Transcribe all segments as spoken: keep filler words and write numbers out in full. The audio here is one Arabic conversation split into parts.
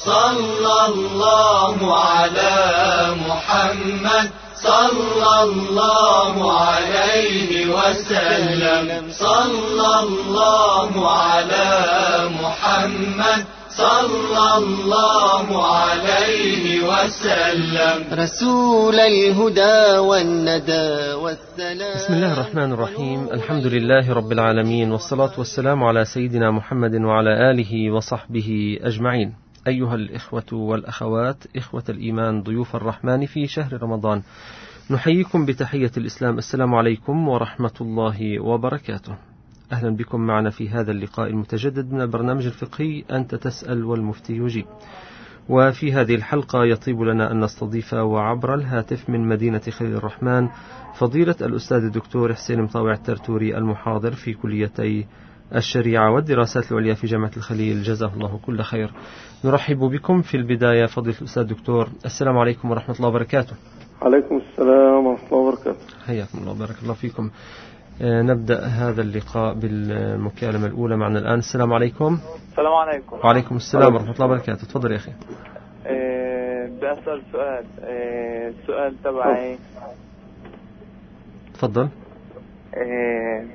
صلى الله على محمد صلى الله عليه وسلم صلى الله على محمد صلى الله عليه وسلم رسول الهدى والندى والسلام. بسم الله الرحمن الرحيم. الحمد لله رب العالمين، والصلاة والسلام على سيدنا محمد وعلى آله وصحبه أجمعين. أيها الإخوة والأخوات، إخوة الإيمان، ضيوف الرحمن في شهر رمضان، نحييكم بتحية الإسلام. السلام عليكم ورحمة الله وبركاته. أهلا بكم معنا في هذا اللقاء المتجدد من البرنامج الفقهي أنت تسأل والمفتي يجيب. وفي هذه الحلقة يطيب لنا أن نستضيف وعبر الهاتف من مدينة خليل الرحمن فضيلة الأستاذ الدكتور حسين مطاوع الترتوري، المحاضر في كليتي الشريعة والدراسات العليا في جامعة الخليل، جزاه الله كل خير. نرحب بكم في البداية فضيلة الأستاذ الدكتور. السلام عليكم ورحمة الله وبركاته. عليكم السلام ورحمة الله وبركاته. حياكم الله وبارك الله فيكم. آه نبدأ هذا اللقاء بالمكالمة الأولى معنا الآن. السلام عليكم. السلام عليكم. وعليكم السلام ورحمة الله وبركاته. تفضل يا أخي. إيه بدي أسأل سؤال. إيه السؤال تبعي. تفضل. إيه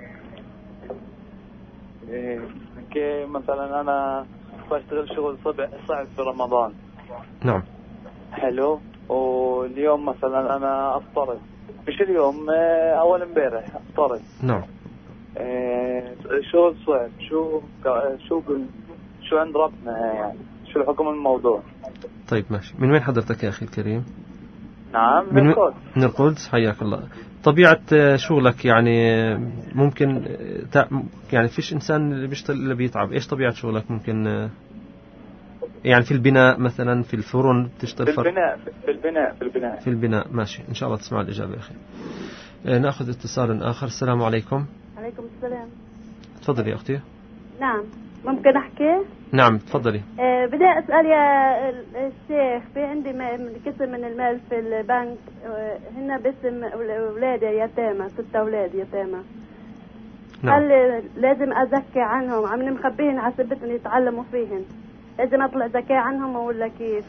إيه كي مثلا أنا بشتغل شغل صعب صعب في رمضان. نعم. حلو. واليوم مثلا أنا أفطرت، مش اليوم، أول امبارح أفطرت. نعم. إيه شغل صعب، شو شو شو عند ربنا يعني، شو الحكم الموضوع؟ طيب ماشي. من وين حضرتك يا أخي الكريم؟ نعم من, من القدس. من القدس. حياك الله. طبيعة شغلك يعني ممكن تع... يعني فيش إنسان اللي بيشتغل اللي بيتعب. إيش طبيعة شغلك؟ ممكن يعني في البناء مثلا، في الفرن تشتغل؟ في البناء في البناء في البناء في البناء. ماشي، إن شاء الله تسمع الإجابة يا أخي. نأخذ اتصال آخر. السلام عليكم. عليكم السلام. تفضلي يا أختي. نعم، ممكن أحكي؟ نعم تفضلي. أه بدي أسأل يا الشيخ، في عندي قسم من المال في البنك، أه هن باسم أولادي يتامى، ستة أولاد يتامى. نعم. هل لازم أزكي عنهم؟ عم مخبيهن على سبت أن يتعلموا فيهن، لازم أطلع زكاة عنهم ولا كيف؟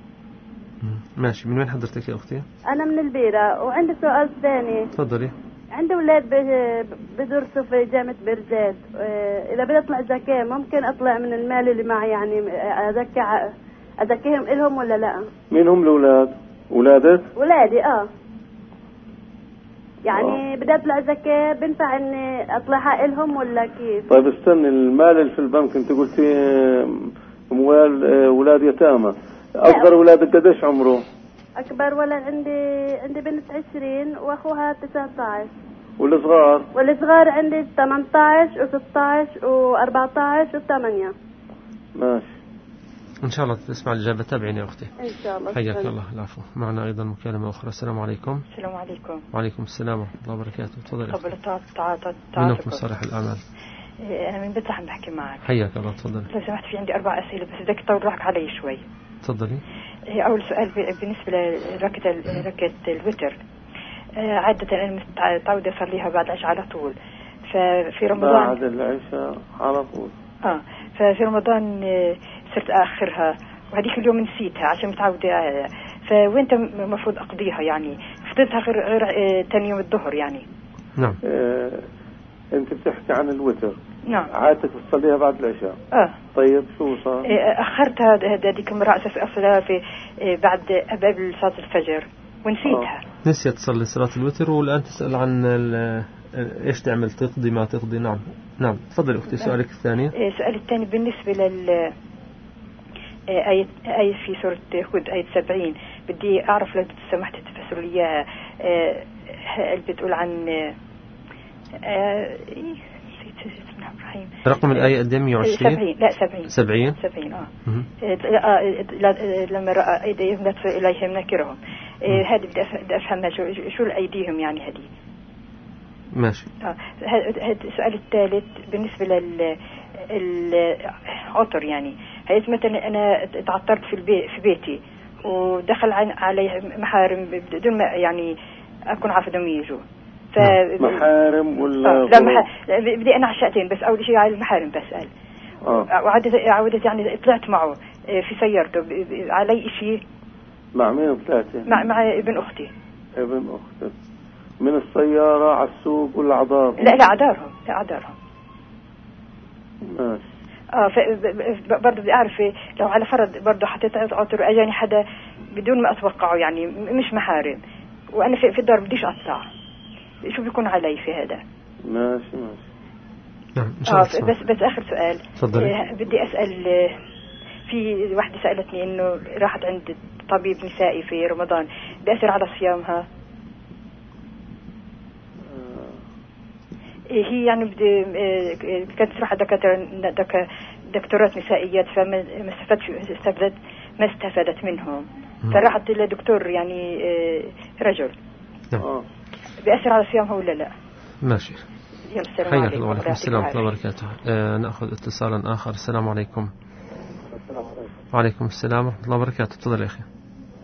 ماشي. من وين حضرتك يا أختي؟ أنا من البيرة. وعندي سؤال ثاني. تفضلي. عندي أولاد بدرسوا في جامعة برزاد، إذا بدي أطلع زكاة ممكن أطلع من المال اللي معي، يعني أزكي أزكيهم إلهم ولا لا؟ مين هم الأولاد؟ أولادك؟ أولادي آه يعني. أوه. بدي أطلع زكاة، بنفع إني أطلعها إلهم ولا كيف؟ طيب استني، المال اللي في البنك أنت قلتي أموال أولاد يتامى، أصغر أولادك قديش عمره؟ أكبر ولد عندي عندي بنت عشرين وأخوها تسعة عشر. والصغار؟ والصغار عندي ثمانية عشر وستة عشر وأربعة عشر وثمانية. ماشي. إن شاء الله تسمع الإجابة. تابعيني يا أختي. إن شاء الله. حياك الله. العفو. معنا أيضا مكالمة أخرى. السلام عليكم. السلام عليكم. وعليكم السلام ورحمة الله وبركاته. تفضل. قبل تعاطى منكم صالح الأعمال. أنا من بدي بحكي معك. حياك الله. تفضل. لو سمحت، في عندي أربع أسئلة بس بدك تطول روحك علي شوي. تفضلي. أول سؤال بالنسبة لركعة ركعة الوتر. عادة أنا متعودة أصليها بعد العشاء على طول، ففي رمضان بعد العشاء على طول. آه ففي رمضان صرت آخرها، وهذيك اليوم نسيتها عشان متعودة. فوين المفروض أقضيها يعني؟ فضلتها غير غير تاني يوم الظهر يعني. نعم. آه، أنت بتحكي عن الوتر. نعم. عادتك تصليها بعد العشاء. اه طيب شو صار؟ أخرتها هذيك المرة أساس أصلها في بعد قبل صلاة الفجر ونسيتها. آه. نسيت تصلي صلاة الوتر، والآن تسأل عن إيش تعمل، تقضي ما تقضي. نعم نعم. تفضل أختي. سؤالك الثاني. السؤال الثاني بالنسبة لل آية آية في سورة هود آية سبعين، بدي أعرف لو سمحت تفسر لي إياها. اللي بتقول عن رقم الآية قد مئة وعشرين؟ سبعين. لا سبعين. سبعين. سبعين آه. آه لما رأى أيديهم لا تصل إليهم نكرهم. هذه بدي أفهمها، شو شو الأيديهم يعني هذه. ماشي. آه السؤال الثالث بالنسبة لل العطر يعني. هيث مثلا أنا تعطرت في البيت في بيتي ودخل علي محارم بدون ما يعني أكون عارفة دم يجوا. ف... محارم ولا آه لا مح... بدي أنا عشاتين بس. أول شيء على المحارم بسأل. آه. وعدت عودت يعني طلعت معه في سيارته علي إشي. مع مين ثلاثة؟ مع مع ابن أختي. ابن أختك من السيارة على السوق ولا عدار؟ لا لا عدارهم، لا عدارهم. ماشي. اه برضه بدي اعرف لو على فرض برضه حطيت عطر اجاني حدا بدون ما اتوقعه يعني مش محارم وانا في, في الدار بديش اقطع، شو بيكون علي في هذا؟ ماشي ماشي. نعم ان شاء الله. آه بس بس اخر سؤال. تفضلي. آه بدي اسال، آه في واحده سالتني انه راحت عند طبيب نسائي في رمضان بيأثر على صيامها. هي يعني بدي كانت تروح دكاترة دك دكتورات نسائيات فما ما استفادت استفادت ما استفادت منهم، فراحت لدكتور يعني رجل. نعم. بيأثر على صيامها ولا لا؟ ماشي. يلا السلام عليكم. عليكم. وعليكم السلام ورحمة الله وبركاته. آه نأخذ اتصالا آخر. السلام عليكم. السلام عليكم. وعليكم السلام ورحمة الله وبركاته. تفضل يا أخي.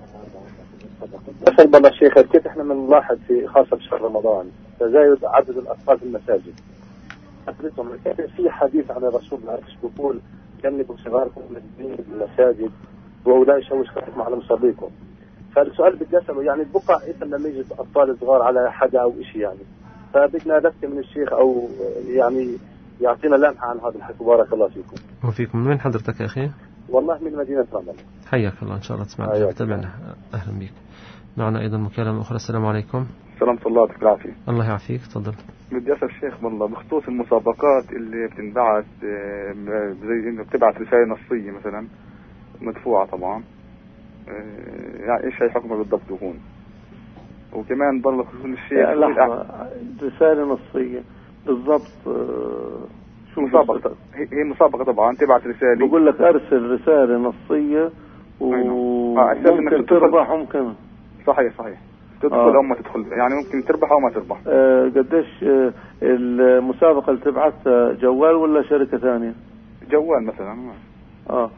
أسأل بالله الشيخ، كيف إحنا بنلاحظ في خاصة بشهر رمضان تزايد عدد الأطفال في المساجد؟ أسألتهم في حديث عن الرسول عليه الصلاة بيقول جنبوا صغاركم من الدين بالمساجد ولا يشوش خاتم على مصليكم. فالسؤال بدي أسأله يعني بقع إيش لما يجي أطفال صغار على حدا أو إشي يعني، فبدنا لفتة من الشيخ أو يعني يعطينا لمحة عن هذا الحكي. بارك الله فيكم. وفيكم. من حضرتك يا أخي؟ والله من مدينة رمضان. حياك الله، إن شاء الله تسمع الإجابة. تابعنا. أهلا بك. معنا أيضا مكالمة أخرى. السلام عليكم. سلامة الله يعطيك العافية. الله يعافيك. تفضل. بدي أسأل الشيخ والله بخصوص المسابقات اللي بتنبعث زي إنه بتبعث رسالة نصية مثلا مدفوعة طبعا، يعني إيش هي حكمها بالضبط يكون؟ وكمان ضل خصوص الشيخ لحظة، رسالة نصية بالضبط شو مسابقة؟ هي مسابقة طبعا تبعث رسالة. بقول لك أرسل رسالة نصية وممكن تربح ممكن. صحيح صحيح. تدخل آه. أو ما تدخل، يعني ممكن تربح أو ما تربح. آه قديش آه المسابقة اللي تبعتها جوال ولا شركة ثانية؟ جوال مثلا. اه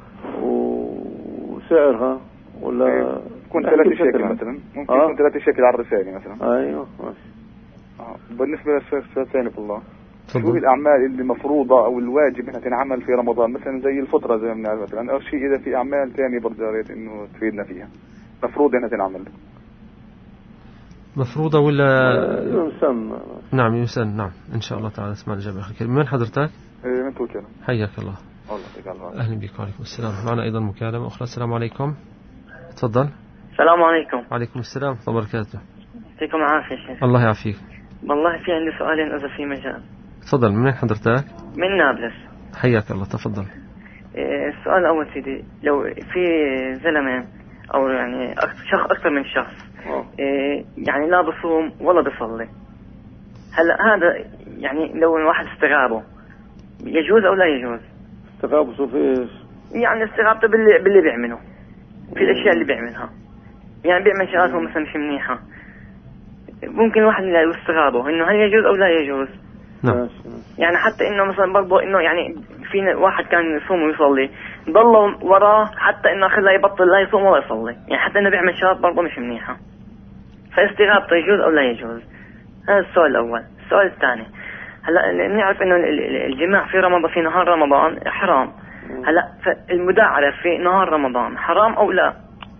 وسعرها ولا تكون ثلاثة شيكل مثلا، ممكن آه. يكون ثلاثة شيكل على الرسالة مثلا. ايوه ماشي. آه. بالنسبة للسؤال الثاني بالله، شو الأعمال اللي مفروضة أو الواجب إنها تنعمل في رمضان مثلا زي الفطرة زي ما بنعرف مثلا، أو شيء إذا في أعمال ثانية برضه يا ريت إنه تفيدنا فيها مفروض إنها تنعمل. مفروضة ولا يسن؟ نعم يسن. نعم إن شاء الله تعالى. اسمع الإجابة أخي الكريم. من حضرتك؟ إيه من توكل. حياك الله. الله يجعل. أهلا بك. وعليكم السلام. معنا أيضا مكالمة أخرى. السلام عليكم. تفضل. السلام عليكم. وعليكم السلام ورحمة الله وبركاته. يعطيكم العافية شيخ. الله يعافيك. والله في عندي سؤالين إذا في مجال. تفضل. من حضرتك؟ من نابلس. حياك الله. تفضل. السؤال الأول سيدي، لو في زلمة أو يعني شخص أكثر من شخص إيه يعني لا بصوم ولا بصلي، هلا هذا يعني لو الواحد استغابه يجوز أو لا يجوز؟ استغابه في إيش؟ يعني استغابته باللي باللي بيعمله، في الأشياء اللي بيعملها، يعني بيعمل شغلات هو مثلا مش منيحة، ممكن الواحد يستغابه إنه هل يجوز أو لا يجوز؟ نعم. يعني حتى إنه مثلا برضه إنه يعني في واحد كان يصوم ويصلي ضل وراه حتى إنه خلاه يبطل لا يصوم ولا يصلي، يعني حتى إنه بيعمل شغلات برضه مش منيحة، فاستغابته يجوز أو لا يجوز؟ هذا السؤال الأول. السؤال الثاني، هلا نعرف إنه الجماع في رمضان في نهار رمضان حرام، هلا فالمداعرة في نهار رمضان حرام أو لا؟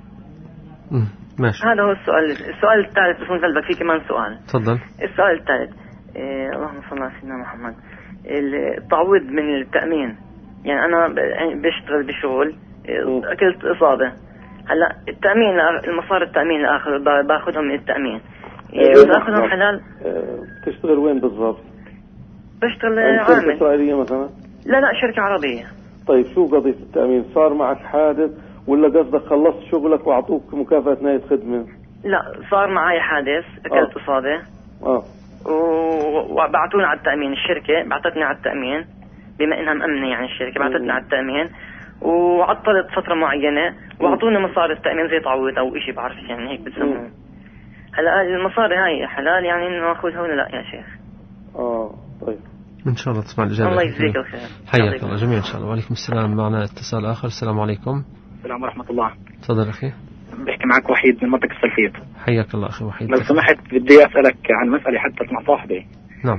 ماشي. هذا هو السؤال. السؤال الثالث بس نقلبك فيه كمان سؤال. تفضل. السؤال الثالث، إيه اللهم صل على سيدنا محمد، التعويض من التأمين، يعني أنا بشتغل بشغل أكلت إصابة، هلا التأمين المصاري التأمين اللي أخذ باخذهم من التأمين، باخذهم حلال؟ تشتغل وين بالضبط؟ بشتغل عامل. شركة إسرائيلية مثلا؟ لا لا شركة عربية. طيب شو قضية التأمين؟ صار معك حادث ولا قصدك خلصت شغلك وأعطوك مكافأة نهاية خدمة؟ لا صار معي حادث، أكلت آه. إصابة اه وبعتوني على التأمين، الشركة بعتتني على التأمين بما إنها مأمنة، يعني الشركة بعتتني على التأمين وعطلت فترة معينة وأعطوني مصاري التأمين زي تعويض أو إشي بعرف يعني هيك بتسموه. هلا المصاري هاي حلال يعني إنه ناخذها ولا لا يا شيخ؟ اه طيب إن شاء الله تسمع الإجابة. الله يجزيك الخير. حياك الله جميعا إن شاء الله. وعليكم السلام. معنا اتصال آخر. السلام عليكم. السلام ورحمة الله. تفضل أخي. بحكي معك وحيد من منطقة السلفيط. حياك الله أخي وحيد. لو سمحت بدي أسألك عن مسألة حدثت مع صاحبي. نعم.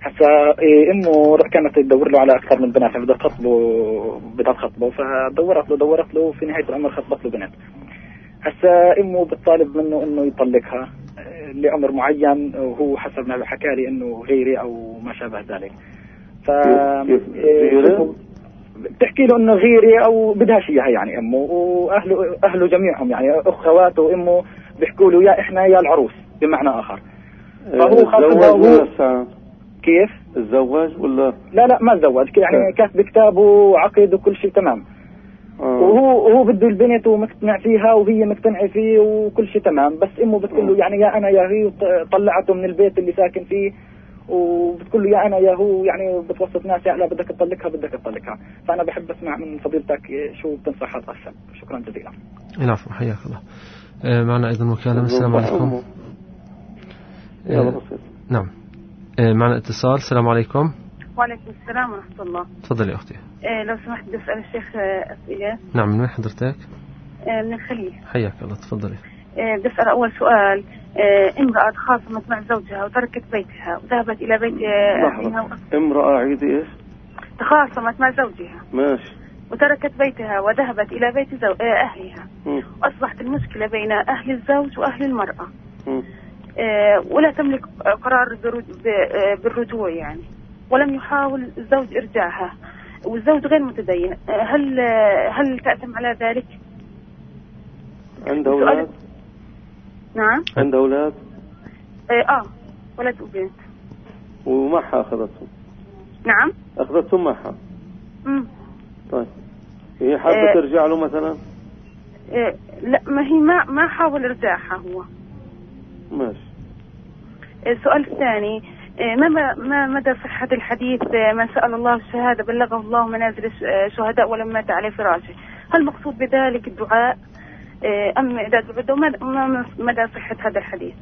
هسا إيه امه كانت تدور له على اكثر من بنات، بدها تخطبه بدها تخطبه فدورت له دورت له في نهايه الامر خطبت له بنت. هسا امه بتطالب منه انه يطلقها لامر معين، وهو حسب ما حكى لي انه غيري او ما شابه ذلك. ف إيه بتحكي له انه غيري او بدهاش اياها يعني امه، واهله اهله جميعهم يعني اخواته وامه بيحكوا له يا احنا يا العروس بمعنى اخر. فهو خاطبها كيف؟ تزوج ولا؟ لا لا ما تزوج يعني كاتب كتابه وعقد وكل شيء تمام. آه. وهو هو بده البنت ومقتنع فيها وهي مقتنعة فيه وكل شيء تمام، بس امه بتقول له يعني يا انا يا هي، طلعته من البيت اللي ساكن فيه وبتقول له يا انا يا هو، يعني بتوسط ناس لا بدك تطلقها بدك تطلقها. فانا بحب اسمع من فضيلتك شو بتنصح هذا الشاب. شكرا جزيلا. العفو حياك الله. آه معنا ايضا مكالمة. السلام عليكم. آه نعم آه معنا اتصال. السلام عليكم. وعليكم السلام ورحمة الله. تفضلي أختي. آه لو سمحت بدي أسأل الشيخ آه أسئلة. نعم من وين حضرتك؟ آه من الخليل. حياك الله تفضلي. آه بدي أسأل أول سؤال. آه امرأة تخاصمت مع زوجها وتركت بيتها وذهبت إلى بيت أهلها. آه امرأة عيدي إيش؟ تخاصمت مع زوجها. ماشي. وتركت بيتها وذهبت إلى بيت زو... آه أهلها. م. وأصبحت المشكلة بين أهل الزوج وأهل المرأة. م. آه ولا تملك قرار بالرجوع يعني، ولم يحاول الزوج إرجاعها، والزوج غير متدين. هل هل تأثم على ذلك؟ عنده أولاد؟ نعم. عنده أولاد؟ آه, آه ولد وبنت. ومعها أخذتهم؟ نعم. أخذتهم معها؟ امم طيب هي حابة آه ترجع له مثلا؟ آه لا ما هي ما ما حاول إرجاعها هو. ماشي. السؤال الثاني، ما ما مدى صحة الحديث من سأل الله الشهادة بلغه الله منازل الشهداء ولم مات عليه فراشه؟ هل مقصود بذلك الدعاء أم إعداد العدة؟ ما مدى صحة هذا الحديث؟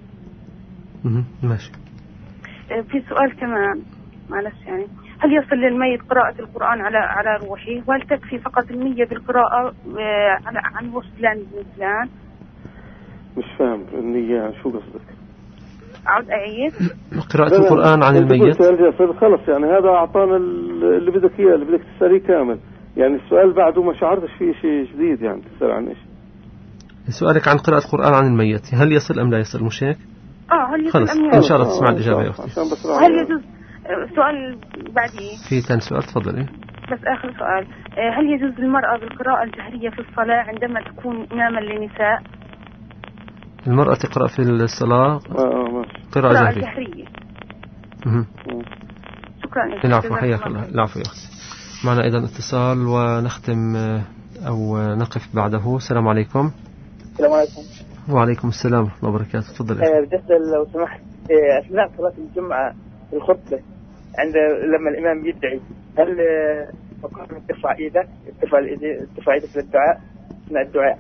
ماشي. في سؤال كمان معلش يعني، هل يصل للميت قراءة القرآن على على روحه؟ وهل تكفي فقط النية بالقراءة على عن روح فلان بن فلان؟ مش فاهم النية شو قصدك؟ أعود أعيد. قراءة القرآن عن الميت. خلص يعني هذا أعطانا اللي بدك إياه اللي بدك تسأليه كامل، يعني السؤال بعده ما شعرتش فيه شيء جديد يعني تسأل عن إيش؟ سؤالك عن قراءة القرآن عن الميت هل يصل أم لا يصل مش هيك؟ آه هل يصل خلص أم إن شاء الله تسمع الإجابة يا أختي. هل يجوز سؤال بعدين؟ في ثاني سؤال تفضلي. بس آخر سؤال، هل يجوز للمرأة بالقراءة الجهرية في الصلاة عندما تكون إماما للنساء؟ المرأة تقرأ في الصلاة آه قراءة جهرية. جهرية. شكرا. العفو حياك الله. العفو يا أختي. معنا أيضا اتصال ونختم أو نقف بعده. السلام عليكم. السلام عليكم. وعليكم السلام ورحمة الله وبركاته. تفضل. بدي أسأل لو سمحت، أثناء صلاة الجمعة في الخطبة عند لما الإمام يدعي هل فقط ترفع إيدك ترفع ترفع إيدك للدعاء أثناء الدعاء؟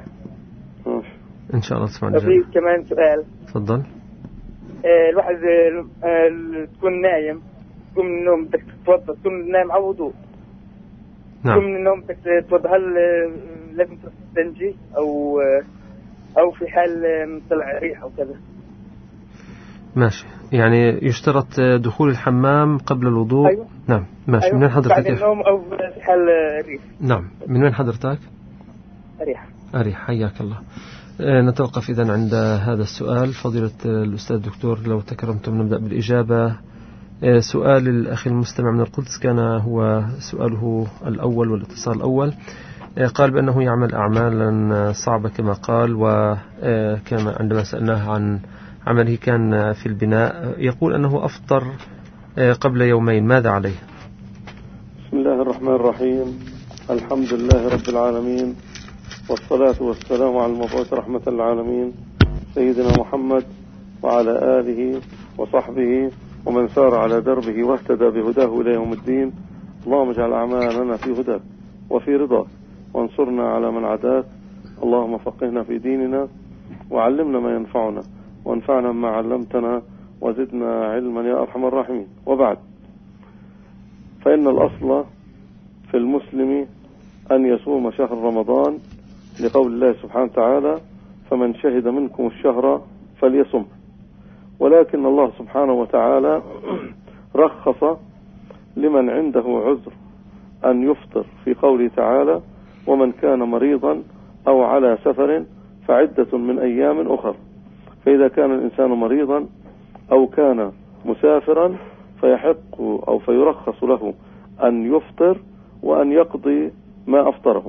إن شاء الله تسمع الإجابة. في كمان سؤال. تفضل. آه الواحد آه تكون نايم تقوم من النوم بدك تتوضأ، تكون نايم على وضوء. نعم. تقوم من النوم بدك تتوضأ، هل لازم تستنجي أو أو في حال طلع ريح أو كذا؟ ماشي، يعني يشترط دخول الحمام قبل الوضوء. أيوة. نعم ماشي. أيوة. من وين حضرتك؟ بعد النوم أو في حال ريح. نعم من وين حضرتك؟ ريح. أريح حياك الله. نتوقف إذن عند هذا السؤال. فضيلة الأستاذ الدكتور لو تكرمتم نبدأ بالإجابة. سؤال الأخي المستمع من القدس كان هو سؤاله الأول والاتصال الأول. قال بأنه يعمل أعمالا صعبة كما قال، وكما عندما سألناه عن عمله كان في البناء يقول أنه أفطر قبل يومين، ماذا عليه؟ بسم الله الرحمن الرحيم. الحمد لله رب العالمين، والصلاة والسلام على المبعوث رحمة العالمين سيدنا محمد وعلى آله وصحبه ومن سار على دربه واهتدى بهداه إلى يوم الدين. اللهم اجعل أعمالنا في هداك وفي رضاك، وانصرنا على من عداك. اللهم فقهنا في ديننا وعلمنا ما ينفعنا وانفعنا ما علمتنا وزدنا علما يا أرحم الراحمين. وبعد، فإن الأصل في المسلم أن يصوم شهر رمضان لقول الله سبحانه وتعالى فمن شهد منكم الشهر فليصم. ولكن الله سبحانه وتعالى رخص لمن عنده عذر أن يفطر في قوله تعالى ومن كان مريضا أو على سفر فعدة من أيام أخر. فإذا كان الإنسان مريضا أو كان مسافرا فيحق أو فيرخص له أن يفطر وأن يقضي ما أفطره.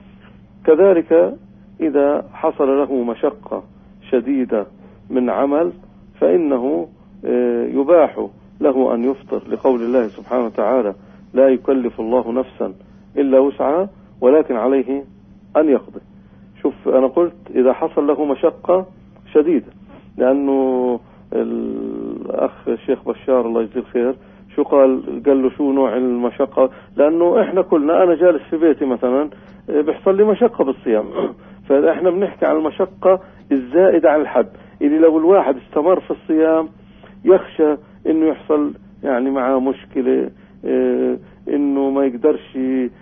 كذلك إذا حصل له مشقة شديدة من عمل فإنه يباح له أن يفطر لقول الله سبحانه وتعالى لا يكلف الله نفسا إلا وسعها ولكن عليه أن يقضي. شوف أنا قلت إذا حصل له مشقة شديدة، لأنه الأخ الشيخ بشار الله يجزيه الخير شو قال قال له شو نوع المشقة، لأنه إحنا كلنا أنا جالس في بيتي مثلا بيحصل لي مشقة بالصيام فإحنا بنحكي عن المشقة الزائدة عن الحد اللي لو الواحد استمر في الصيام يخشى إنه يحصل يعني معاه مشكلة إنه ما يقدرش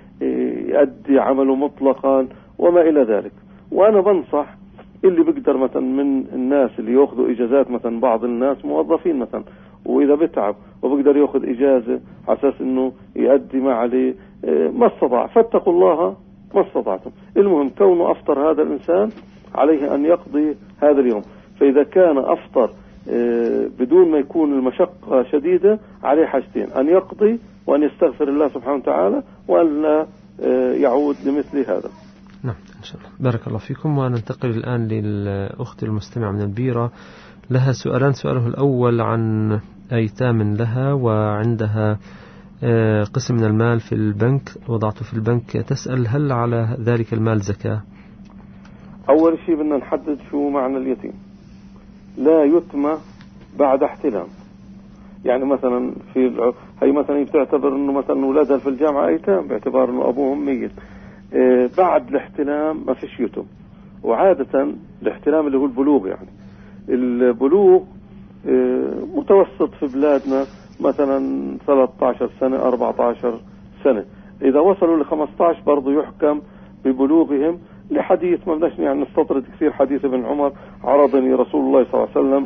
يؤدي عمله مطلقا وما إلى ذلك. وأنا بنصح اللي بيقدر مثلا من الناس اللي يأخذوا إجازات، مثلا بعض الناس موظفين مثلا وإذا بتعب وبيقدر يأخذ إجازة على أساس إنه يؤدي ما عليه ما استطاع، فاتقوا الله ما استطعتم. المهم كونه أفطر هذا الإنسان عليه أن يقضي هذا اليوم. فإذا كان أفطر بدون ما يكون المشقة شديدة عليه حاجتين: أن يقضي وأن يستغفر الله سبحانه وتعالى وأن لا يعود لمثل هذا. نعم إن شاء الله. بارك الله فيكم. وننتقل الآن للأخت المستمعة من البيرة، لها سؤالان. سؤاله الأول عن أيتام لها وعندها قسم من المال في البنك وضعته في البنك، تسأل هل على ذلك المال زكاة؟ أول شيء بدنا نحدد شو معنى اليتيم. لا يتم بعد احتلام. يعني مثلا في الع... هي مثلا بتعتبر انه مثلا اولادها في الجامعة ايتام باعتبار انه ابوهم ميت. اه بعد الاحتلام ما فيش يتم. وعادة الاحتلام اللي هو البلوغ، يعني البلوغ اه متوسط في بلادنا مثلا ثلاثة عشر سنة أربعة عشر سنة. اذا وصلوا ل خمسة عشر برضو يحكم ببلوغهم، لحديث ما بدناش يعني نستطرد كثير. حديث ابن عمر: عرضني رسول الله صلى الله عليه وسلم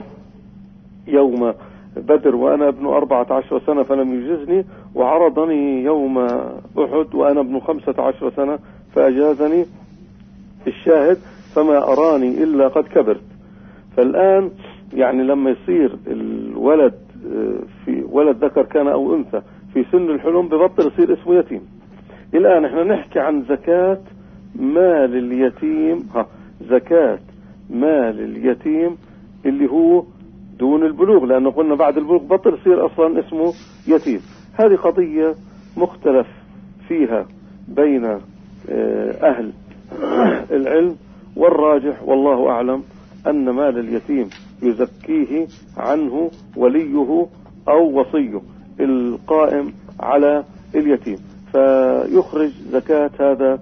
يوم بدر وأنا ابن أربعة عشر سنة فلم يجزني، وعرضني يوم أحد وأنا ابن خمسة عشر سنة فأجازني. الشاهد: فما أراني إلا قد كبرت. فالآن يعني لما يصير الولد في ولد ذكر كان أو أنثى في سن الحلم ببطل يصير اسمه يتيم. الآن احنا نحكي عن زكاة مال اليتيم. ها زكاة مال اليتيم اللي هو دون البلوغ، لأنه قلنا بعد البلوغ بطل يصير أصلا اسمه يتيم. هذه قضية مختلف فيها بين أهل العلم، والراجح والله أعلم أن مال اليتيم يزكيه عنه وليه أو وصيه القائم على اليتيم، فيخرج زكاة هذا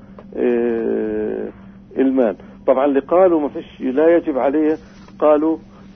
المال. طبعا اللي قالوا ما فيش لا يجب عليه، قالوا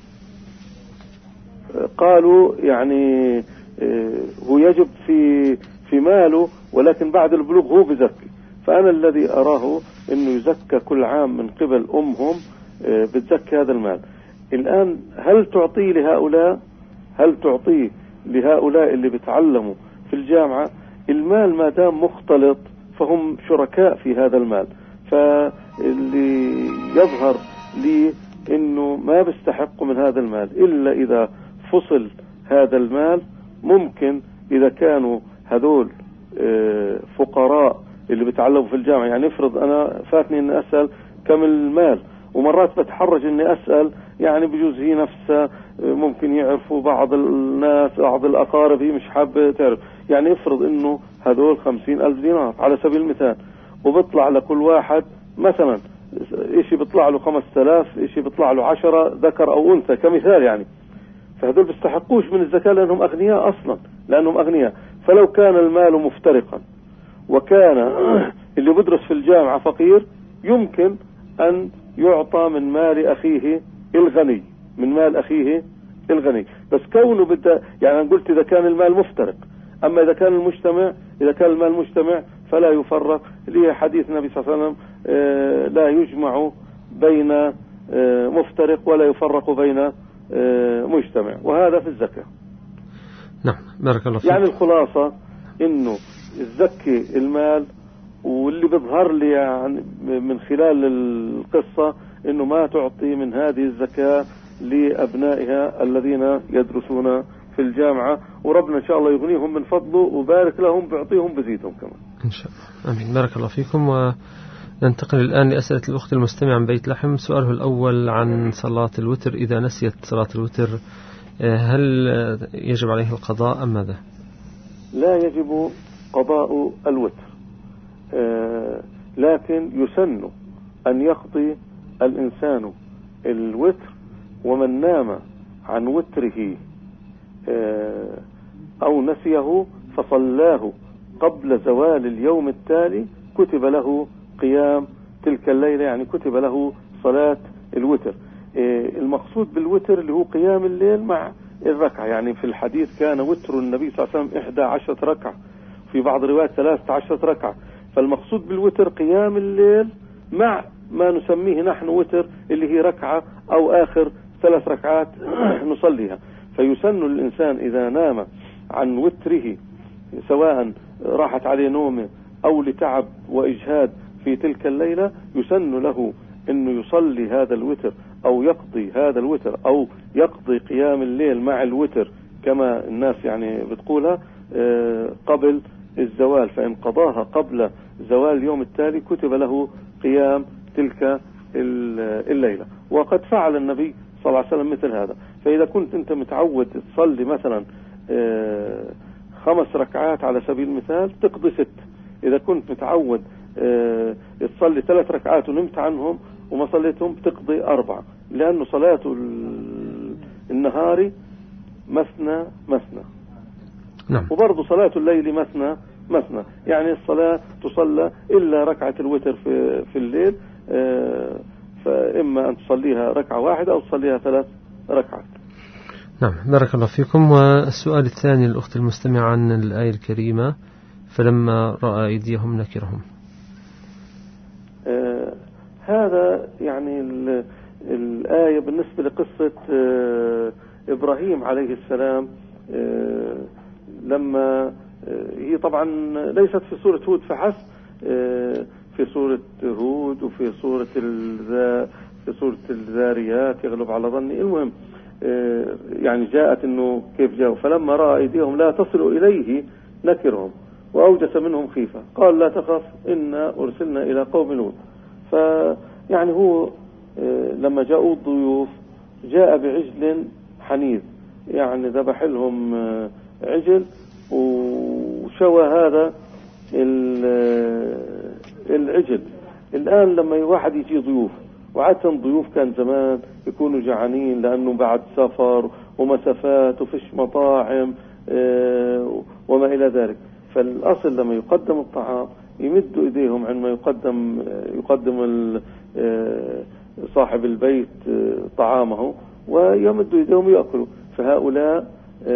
قالوا يعني هو يجب في في ماله ولكن بعد البلوغ هو بزكي. فأنا الذي أراه أنه يزكى كل عام من قبل أمهم بتزكي هذا المال. الآن هل تعطيه لهؤلاء هل تعطيه لهؤلاء اللي بتعلموا في الجامعة؟ المال ما دام مختلط فهم شركاء في هذا المال. فاللي يظهر لي انه ما بيستحقوا من هذا المال الا اذا فصل هذا المال. ممكن اذا كانوا هذول فقراء اللي بيتعلموا في الجامعة، يعني افرض انا فاتني اني اسأل كم المال، ومرات بتحرج اني اسأل، يعني بجوز هي نفسها ممكن يعرفوا بعض الناس بعض الاقارب هي مش حابة تعرف. يعني افرض انه هذول خمسين الف دينار على سبيل المثال، وبطلع لكل واحد مثلا اشي بيطلع له خمسة آلاف، اشي بيطلع له عشرة ذكر او انثى كمثال يعني. فهذول بيستحقوش من الزكاة لانهم اغنياء اصلا، لانهم اغنياء. فلو كان المال مفترقا وكان اللي بدرس في الجامعة فقير، يمكن ان يعطى من مال اخيه الغني، من مال اخيه الغني. بس كونه بدا يعني انا قلت اذا كان المال مفترق، اما اذا كان المجتمع اذا كان المال مجتمع فلا يفرق. ليه حديث النبي صلى الله عليه وسلم آه لا يجمع بين آه مفترق ولا يفرق بين آه مجتمع، وهذا في الزكاة. نعم بارك الله فيك. يعني الخلاصة إنه تزكي المال، واللي بيظهر لي يعني من خلال القصة إنه ما تعطي من هذه الزكاة لأبنائها الذين يدرسون في الجامعة، وربنا إن شاء الله يغنيهم من فضله وبارك لهم بيعطيهم بزيدهم كمان إن شاء الله. آمين. بارك الله فيكم. وننتقل الآن لأسئلة الأخت المستمع من بيت لحم. سؤاله الأول عن صلاة الوتر، إذا نسيت صلاة الوتر هل يجب عليه القضاء أم ماذا؟ لا يجب قضاء الوتر، آه لكن يسن أن يقضي الإنسان الوتر، ومن نام عن وتره آه أو نسيه فصلاه قبل زوال اليوم التالي كتب له قيام تلك الليلة، يعني كتب له صلاة الوتر. آه المقصود بالوتر اللي هو قيام الليل مع الركعة، يعني في الحديث كان وتر النبي صلى الله عليه وسلم إحدى عشرة ركعة، في بعض الروايات ثلاثة عشرة ركعة. فالمقصود بالوتر قيام الليل مع ما نسميه نحن وتر اللي هي ركعة أو آخر ثلاث ركعات نصليها. فيسن الإنسان إذا نام عن وتره، سواء راحت عليه نومه أو لتعب وإجهاد في تلك الليلة، يسن له أنه يصلي هذا الوتر أو يقضي هذا الوتر أو يقضي قيام الليل مع الوتر كما الناس يعني بتقولها قبل الزوال. فإن قضاها قبل زوال اليوم التالي كتب له قيام تلك الليلة. وقد فعل النبي صلى الله عليه وسلم مثل هذا. فإذا كنت أنت متعود تصلي مثلا خمس ركعات على سبيل المثال تقضي ست. إذا كنت متعود تصلي ثلاث ركعات ونمت عنهم وما صليتهم تقضي أربعة، لأنه صلاة النهار مثنى مثنى. نعم. وبرضه صلاة الليل مثنى مثنى، يعني الصلاة تصلى إلا ركعة الوتر في في الليل، فإما أن تصليها ركعة واحدة أو تصليها ثلاث ركعات. نعم بارك الله فيكم. والسؤال الثاني للأخت المستمعة عن الآية الكريمة فلما رأى أيديهم نكرهم. آه هذا يعني الآية بالنسبة لقصة آه إبراهيم عليه السلام، آه لما آه هي طبعا ليست في سورة هود فحسب، آه في سورة هود وفي سورة الذا في سورة الذاريات يغلب على ظني. المهم آه يعني جاءت إنه كيف جاءوا فلما رأى أيديهم لا تصل إليه نكرهم وأوجس منهم خيفة قال لا تخف إنا أرسلنا إلى قوم لوط. فيعني هو لما جاءوا الضيوف جاء بعجل حنيذ، يعني ذبح لهم عجل وشوى هذا العجل. الآن لما واحد يجي ضيوف، وعادة ضيوف كان زمان يكونوا جعانين لأنه بعد سفر ومسافات وفيش مطاعم وما إلى ذلك، فالأصل لما يقدم الطعام يمدوا إيديهم عندما يقدم يقدم صاحب البيت طعامه ويمدوا إيديهم يأكلوا. فهؤلاء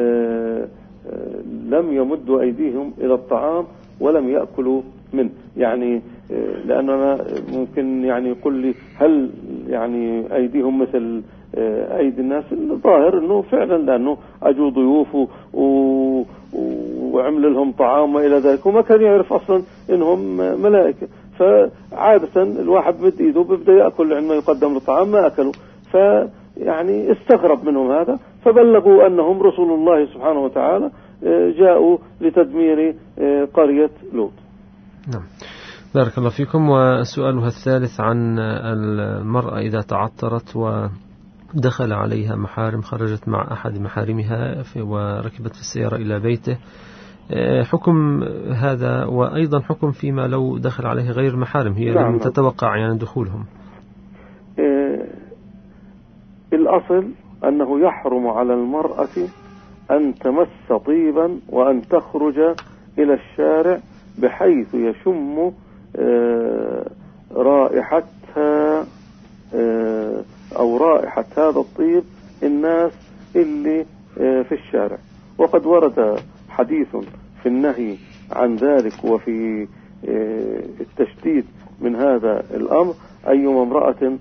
لم يمدوا أيديهم إلى الطعام ولم يأكلوا منه، يعني لأننا ممكن يعني يقول لي هل يعني أيديهم مثل أيدي الناس؟ الظاهر أنه فعلا لأنه أجوا ضيوف و وعمل لهم طعام وإلى ذلك، وما كان يعرف أصلا إنهم ملائكة. فعادة الواحد مد إيده بيبدأ يأكل عندما يقدم له طعام ما أكلوا، فيعني استغرب منهم هذا، فبلغوا أنهم رسول الله سبحانه وتعالى جاءوا لتدمير قرية لوط. نعم بارك الله فيكم. وسؤالها الثالث عن المرأة إذا تعطرت ودخل عليها محارم، خرجت مع أحد محارمها وركبت في السيارة إلى بيته، حكم هذا وأيضا حكم فيما لو دخل عليه غير محارم هي نعم. لم تتوقع يعني دخولهم. إيه الأصل أنه يحرم على المرأة أن تمس طيبا وأن تخرج إلى الشارع بحيث يشم إيه رائحتها إيه أو رائحة هذا الطيب الناس اللي إيه في الشارع. وقد ورد حديث في النهي عن ذلك وفي التشديد من هذا الأمر. أيما امرأة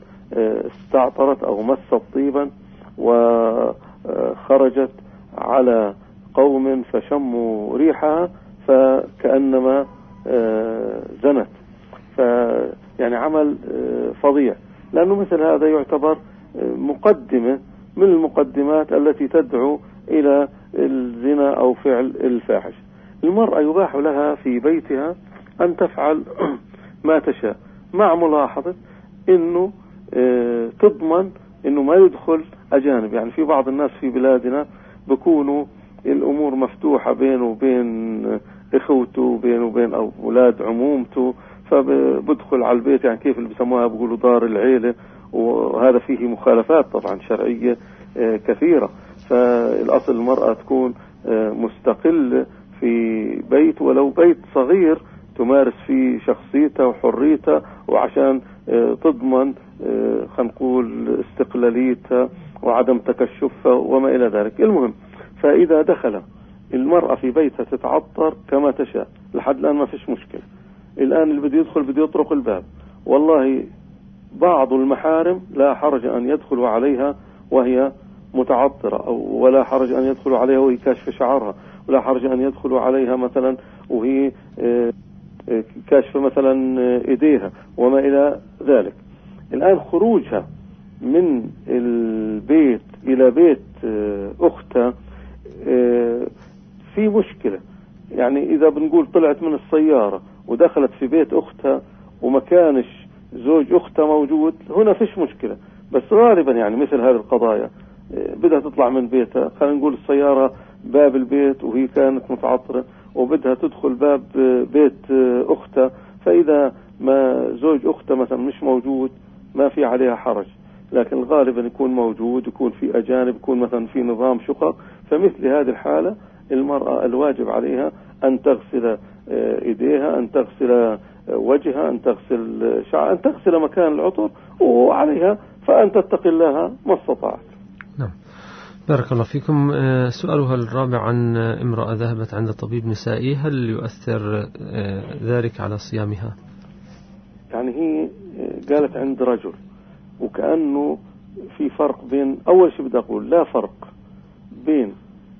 استعطرت أو مست طيبا وخرجت على قوم فشموا ريحها فكأنما زنت، فيعني عمل فظيع، لأنه مثل هذا يعتبر مقدمة من المقدمات التي تدعو إلى الزنا أو فعل الفاحش. المرأة يباح لها في بيتها أن تفعل ما تشاء، مع ملاحظة أنه تضمن أنه ما يدخل أجانب. يعني في بعض الناس في بلادنا بيكونوا الأمور مفتوحة بينه وبين إخوته وبينه وبين أولاد عمومته، فبدخل على البيت، يعني كيف اللي بسموها بيقولوا دار العيلة، وهذا فيه مخالفات طبعا شرعية كثيرة. فالأصل المرأة تكون مستقلة في بيت ولو بيت صغير تمارس فيه شخصيتها وحريتها، وعشان تضمن خلينا نقول استقلاليتها وعدم تكشفها وما إلى ذلك. المهم، فإذا دخل المرأة في بيتها تتعطر كما تشاء، لحد الآن ما فيش مشكلة. الآن اللي بده يدخل بده يطرق الباب، والله بعض المحارم لا حرج أن يدخلوا عليها وهي متعطرة، أو ولا حرج أن يدخلوا عليها وهي كاشفة شعرها، ولا حرج أن يدخلوا عليها مثلا وهي كاشفة مثلا إيديها وما إلى ذلك. الآن خروجها من البيت إلى بيت أختها في مشكلة. يعني إذا بنقول طلعت من السيارة ودخلت في بيت أختها وما كانش زوج أختها موجود، هنا فيش مشكلة. بس غالبا يعني مثل هذه القضايا بدها تطلع من بيتها، خلينا نقول السيارة باب البيت وهي كانت متعطرة وبدها تدخل باب بيت أختها، فإذا ما زوج أختها مثلا مش موجود ما في عليها حرج. لكن غالبا يكون موجود، يكون في أجانب، يكون مثلا في نظام شقق، فمثل هذه الحالة المرأة الواجب عليها أن تغسل إيديها، أن تغسل وجهها، أن تغسل شعرها، أن تغسل مكان العطر، وعليها فأن تتقي الله ما استطاعت. نعم، بارك الله فيكم. سؤالها الرابع عن امرأة ذهبت عند طبيب نسائي، هل يؤثر ذلك على صيامها؟ يعني هي قالت عند رجل، وكأنه في فرق بين، أول شيء بدي أقول لا فرق بين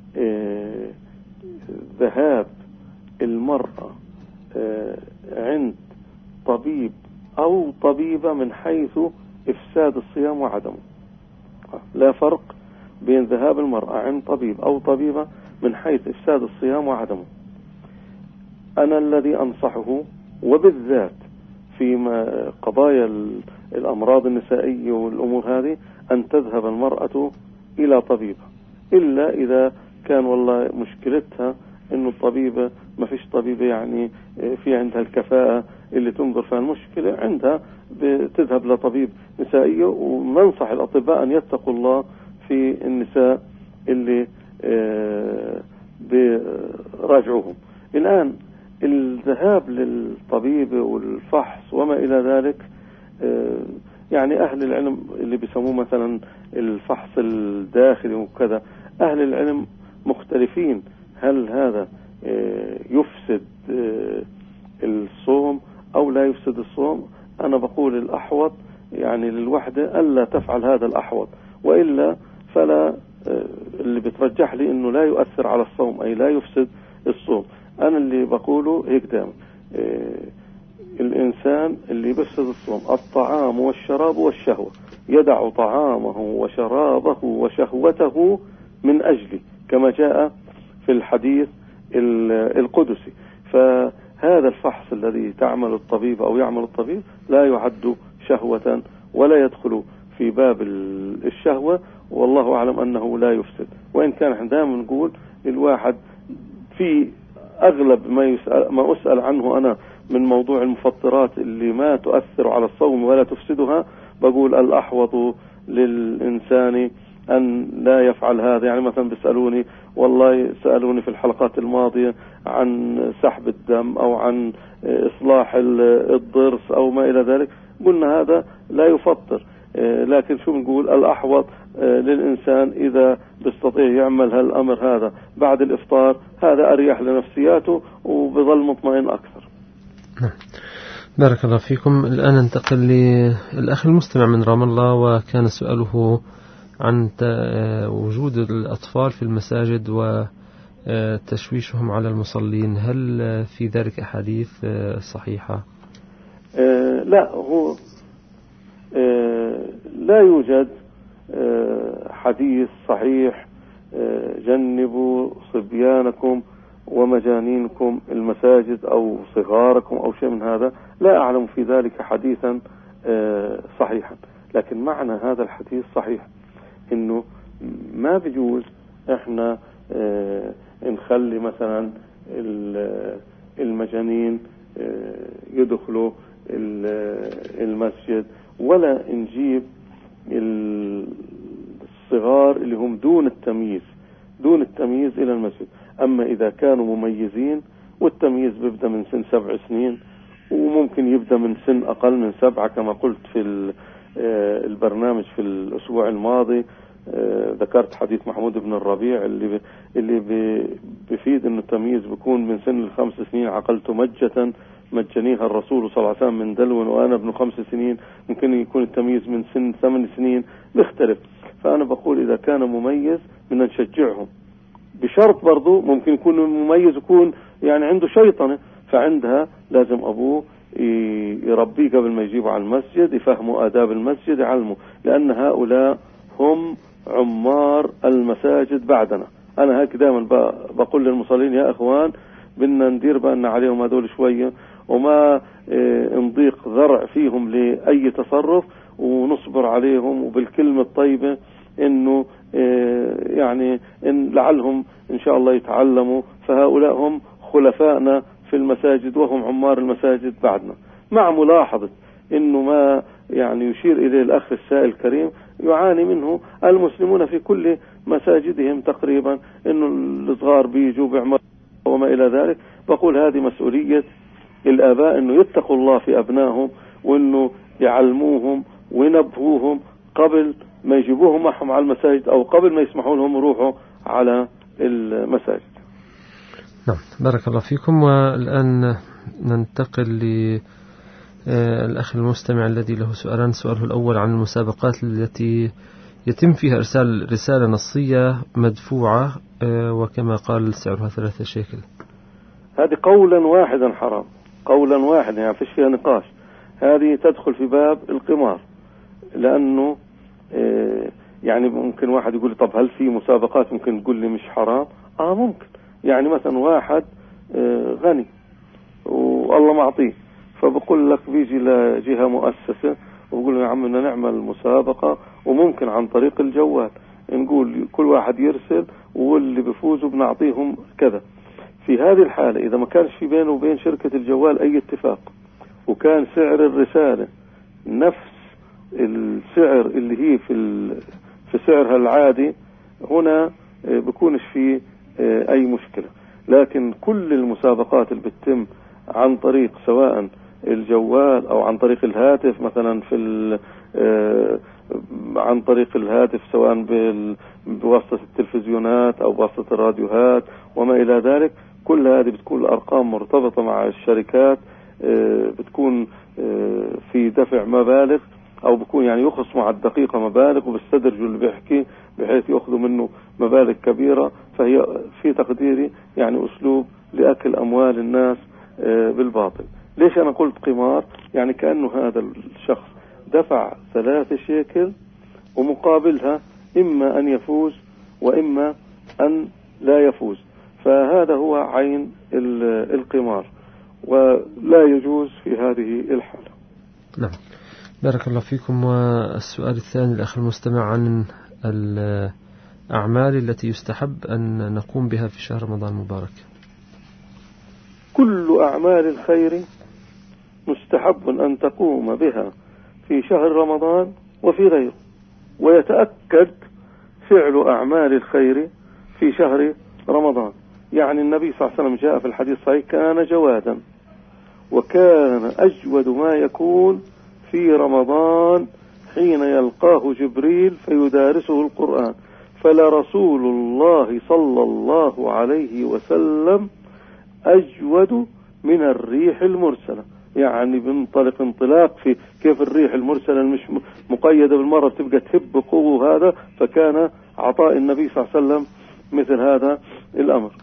ذهاب المرأة عند طبيب أو طبيبة من حيث إفساد الصيام وعدمه. لا فرق بين ذهاب المرأة عند طبيب أو طبيبة من حيث إفساد الصيام وعدمه. أنا الذي أنصحه، وبالذات في قضايا الأمراض النسائية والأمور هذه، أن تذهب المرأة إلى طبيبة، إلا إذا كان والله مشكلتها إنه الطبيبة ما فيش طبيبة يعني في عندها الكفاءة اللي تنظر في المشكلة، عندها بتذهب لطبيب نسائي. وننصح الأطباء أن يتقوا الله في النساء اللي براجعوهم. الآن الذهاب للطبيب والفحص وما إلى ذلك، يعني أهل العلم اللي بيسموه مثلا الفحص الداخلي وكذا، أهل العلم مختلفين هل هذا يفسد الصوم أو لا يفسد الصوم. أنا بقول الأحوط يعني للوحدة ألا تفعل هذا الأحوط، وإلا فلا، اللي بترجح لي أنه لا يؤثر على الصوم أي لا يفسد الصوم. أنا اللي بقوله هيك دائما، الإنسان اللي بيفسد الصوم الطعام والشراب والشهوة، يدع طعامه وشرابه وشهوته من أجلي، كما جاء في الحديث القدسي. فهذا الفحص الذي تعمل الطبيب أو يعمل الطبيب لا يعد شهوة ولا يدخل في باب الشهوة، والله أعلم أنه لا يفسد. وإن كان احنا دائما نقول الواحد في أغلب ما, يسأل ما أسأل عنه أنا من موضوع المفطرات اللي ما تؤثر على الصوم ولا تفسدها، بقول الأحوط للإنسان أن لا يفعل هذا. يعني مثلا بيسألوني، والله سألوني في الحلقات الماضية عن سحب الدم أو عن إصلاح الضرس أو ما إلى ذلك، قلنا هذا لا يفطر. لكن شو بنقول؟ الأحوط للإنسان إذا بيستطيع يعمل هالأمر هذا بعد الإفطار، هذا أريح لنفسياته وبظل مطمئن أكثر. بارك الله فيكم. الآن ننتقل للأخ المستمع من رام الله، وكان سؤاله عن وجود الأطفال في المساجد تشويشهم على المصلين، هل في ذلك أحاديث صحيحة؟ آه لا، هو آه لا يوجد آه حديث صحيح آه جنبوا صبيانكم ومجانينكم المساجد أو صغاركم أو شيء من هذا. لا أعلم في ذلك حديثا آه صحيحا، لكن معنى هذا الحديث صحيح، إنه ما بيجوز إحنا آه نخلي مثلا المجانين آه يدخلوا المسجد، ولا نجيب الصغار اللي هم دون التمييز دون التمييز إلى المسجد. أما إذا كانوا مميزين، والتمييز بيبدأ من سن سبع سنين وممكن يبدأ من سن أقل من سبعة كما قلت في البرنامج في الأسبوع الماضي. ذكرت حديث محمود بن الربيع اللي اللي بيفيد إنه التمييز بيكون من سن الخمس سنين. عقلت مجة مجنيها الرسول صلى الله عليه وسلم من دلو وأنا ابن خمس سنين. ممكن يكون التمييز من سن ثمان سنين، بيختلف. فأنا بقول إذا كان مميز بدنا نشجعهم، بشرط برضو ممكن يكون مميز يكون يعني عنده شيطنة، فعندها لازم أبوه يربيه قبل ما يجيبه على المسجد، يفهموا آداب المسجد، يعلموا، لأن هؤلاء هم عمار المساجد بعدنا. أنا هيك دائما بقول للمصلين يا أخوان بدنا ندير بالنا عليهم هذول شوية، وما نضيق ذرع فيهم لأي تصرف، ونصبر عليهم وبالكلمة الطيبة إنه يعني إن لعلهم إن شاء الله يتعلموا. فهؤلاء هم خلفائنا في المساجد وهم عمار المساجد بعدنا، مع ملاحظة إنه ما يعني يشير إليه الأخ السائل الكريم يعاني منه المسلمون في كل مساجدهم تقريبا، إنه الصغار بيجوا بعمر وما إلى ذلك. بقول هذه مسؤولية الآباء إنه يتقوا الله في أبنائهم، وإنه يعلموهم وينبهوهم قبل ما يجيبوهم معهم على المساجد، أو قبل ما يسمحوا لهم يروحوا على المساجد. نعم، بارك الله فيكم. والآن ننتقل للأخ المستمع الذي له سؤالان. سؤاله الأول عن المسابقات التي يتم فيها إرسال رسالة نصية مدفوعة، وكما قال سعرها ثلاثة شيكل. هذه قولا واحدا حرام، قولا واحدا، يعني فيش فيها نقاش. هذه تدخل في باب القمار، لأنه يعني ممكن واحد يقول طب هل في مسابقات ممكن تقول لي مش حرام؟ آه ممكن. يعني مثلا واحد غني والله معطيه، فبقول لك بيجي لجهة مؤسسة وبقول له يا عم بدنا نعمل مسابقة، وممكن عن طريق الجوال نقول كل واحد يرسل واللي بيفوزوا بنعطيهم كذا. في هذه الحالة إذا ما كانش في بينه وبين شركة الجوال أي اتفاق، وكان سعر الرسالة نفس السعر اللي هي في في سعرها العادي، هنا بيكونش في أي مشكلة. لكن كل المسابقات اللي بتتم عن طريق سواء الجوال أو عن طريق الهاتف، مثلا في عن طريق الهاتف سواء بواسطة التلفزيونات أو بواسطة الراديوهات وما إلى ذلك، كل هذه بتكون الأرقام مرتبطة مع الشركات، بتكون في دفع مبالغ، أو بكون يعني يخصموا على الدقيقة مبالغ، وبيستدرجوا اللي بيحكي بحيث يأخذوا منه مبالغ كبيرة. فهي في تقديري يعني أسلوب لأكل أموال الناس بالباطل. ليش أنا قلت قمار؟ يعني كأنه هذا الشخص دفع ثلاثة شيكل ومقابلها إما أن يفوز وإما أن لا يفوز، فهذا هو عين القمار، ولا يجوز في هذه الحالة. نعم، بارك الله فيكم. والسؤال الثاني الأخ المستمع عن الأعمال التي يستحب أن نقوم بها في شهر رمضان المبارك. كل أعمال الخير مستحب أن تقوم بها في شهر رمضان وفي غيره، ويتأكد فعل أعمال الخير في شهر رمضان. يعني النبي صلى الله عليه وسلم جاء في الحديث الصحيح كان جوادا، وكان أجود ما يكون في رمضان حين يلقاه جبريل فيدارسه القرآن. فلرسول الله صلى الله عليه وسلم أجود من الريح المرسلة. يعني بنطلق انطلاق في كيف الريح المرسلة مش مقيدة بالمرة بتبقى تهب قوة، هذا فكان عطاء النبي صلى الله عليه وسلم مثل هذا الأمر.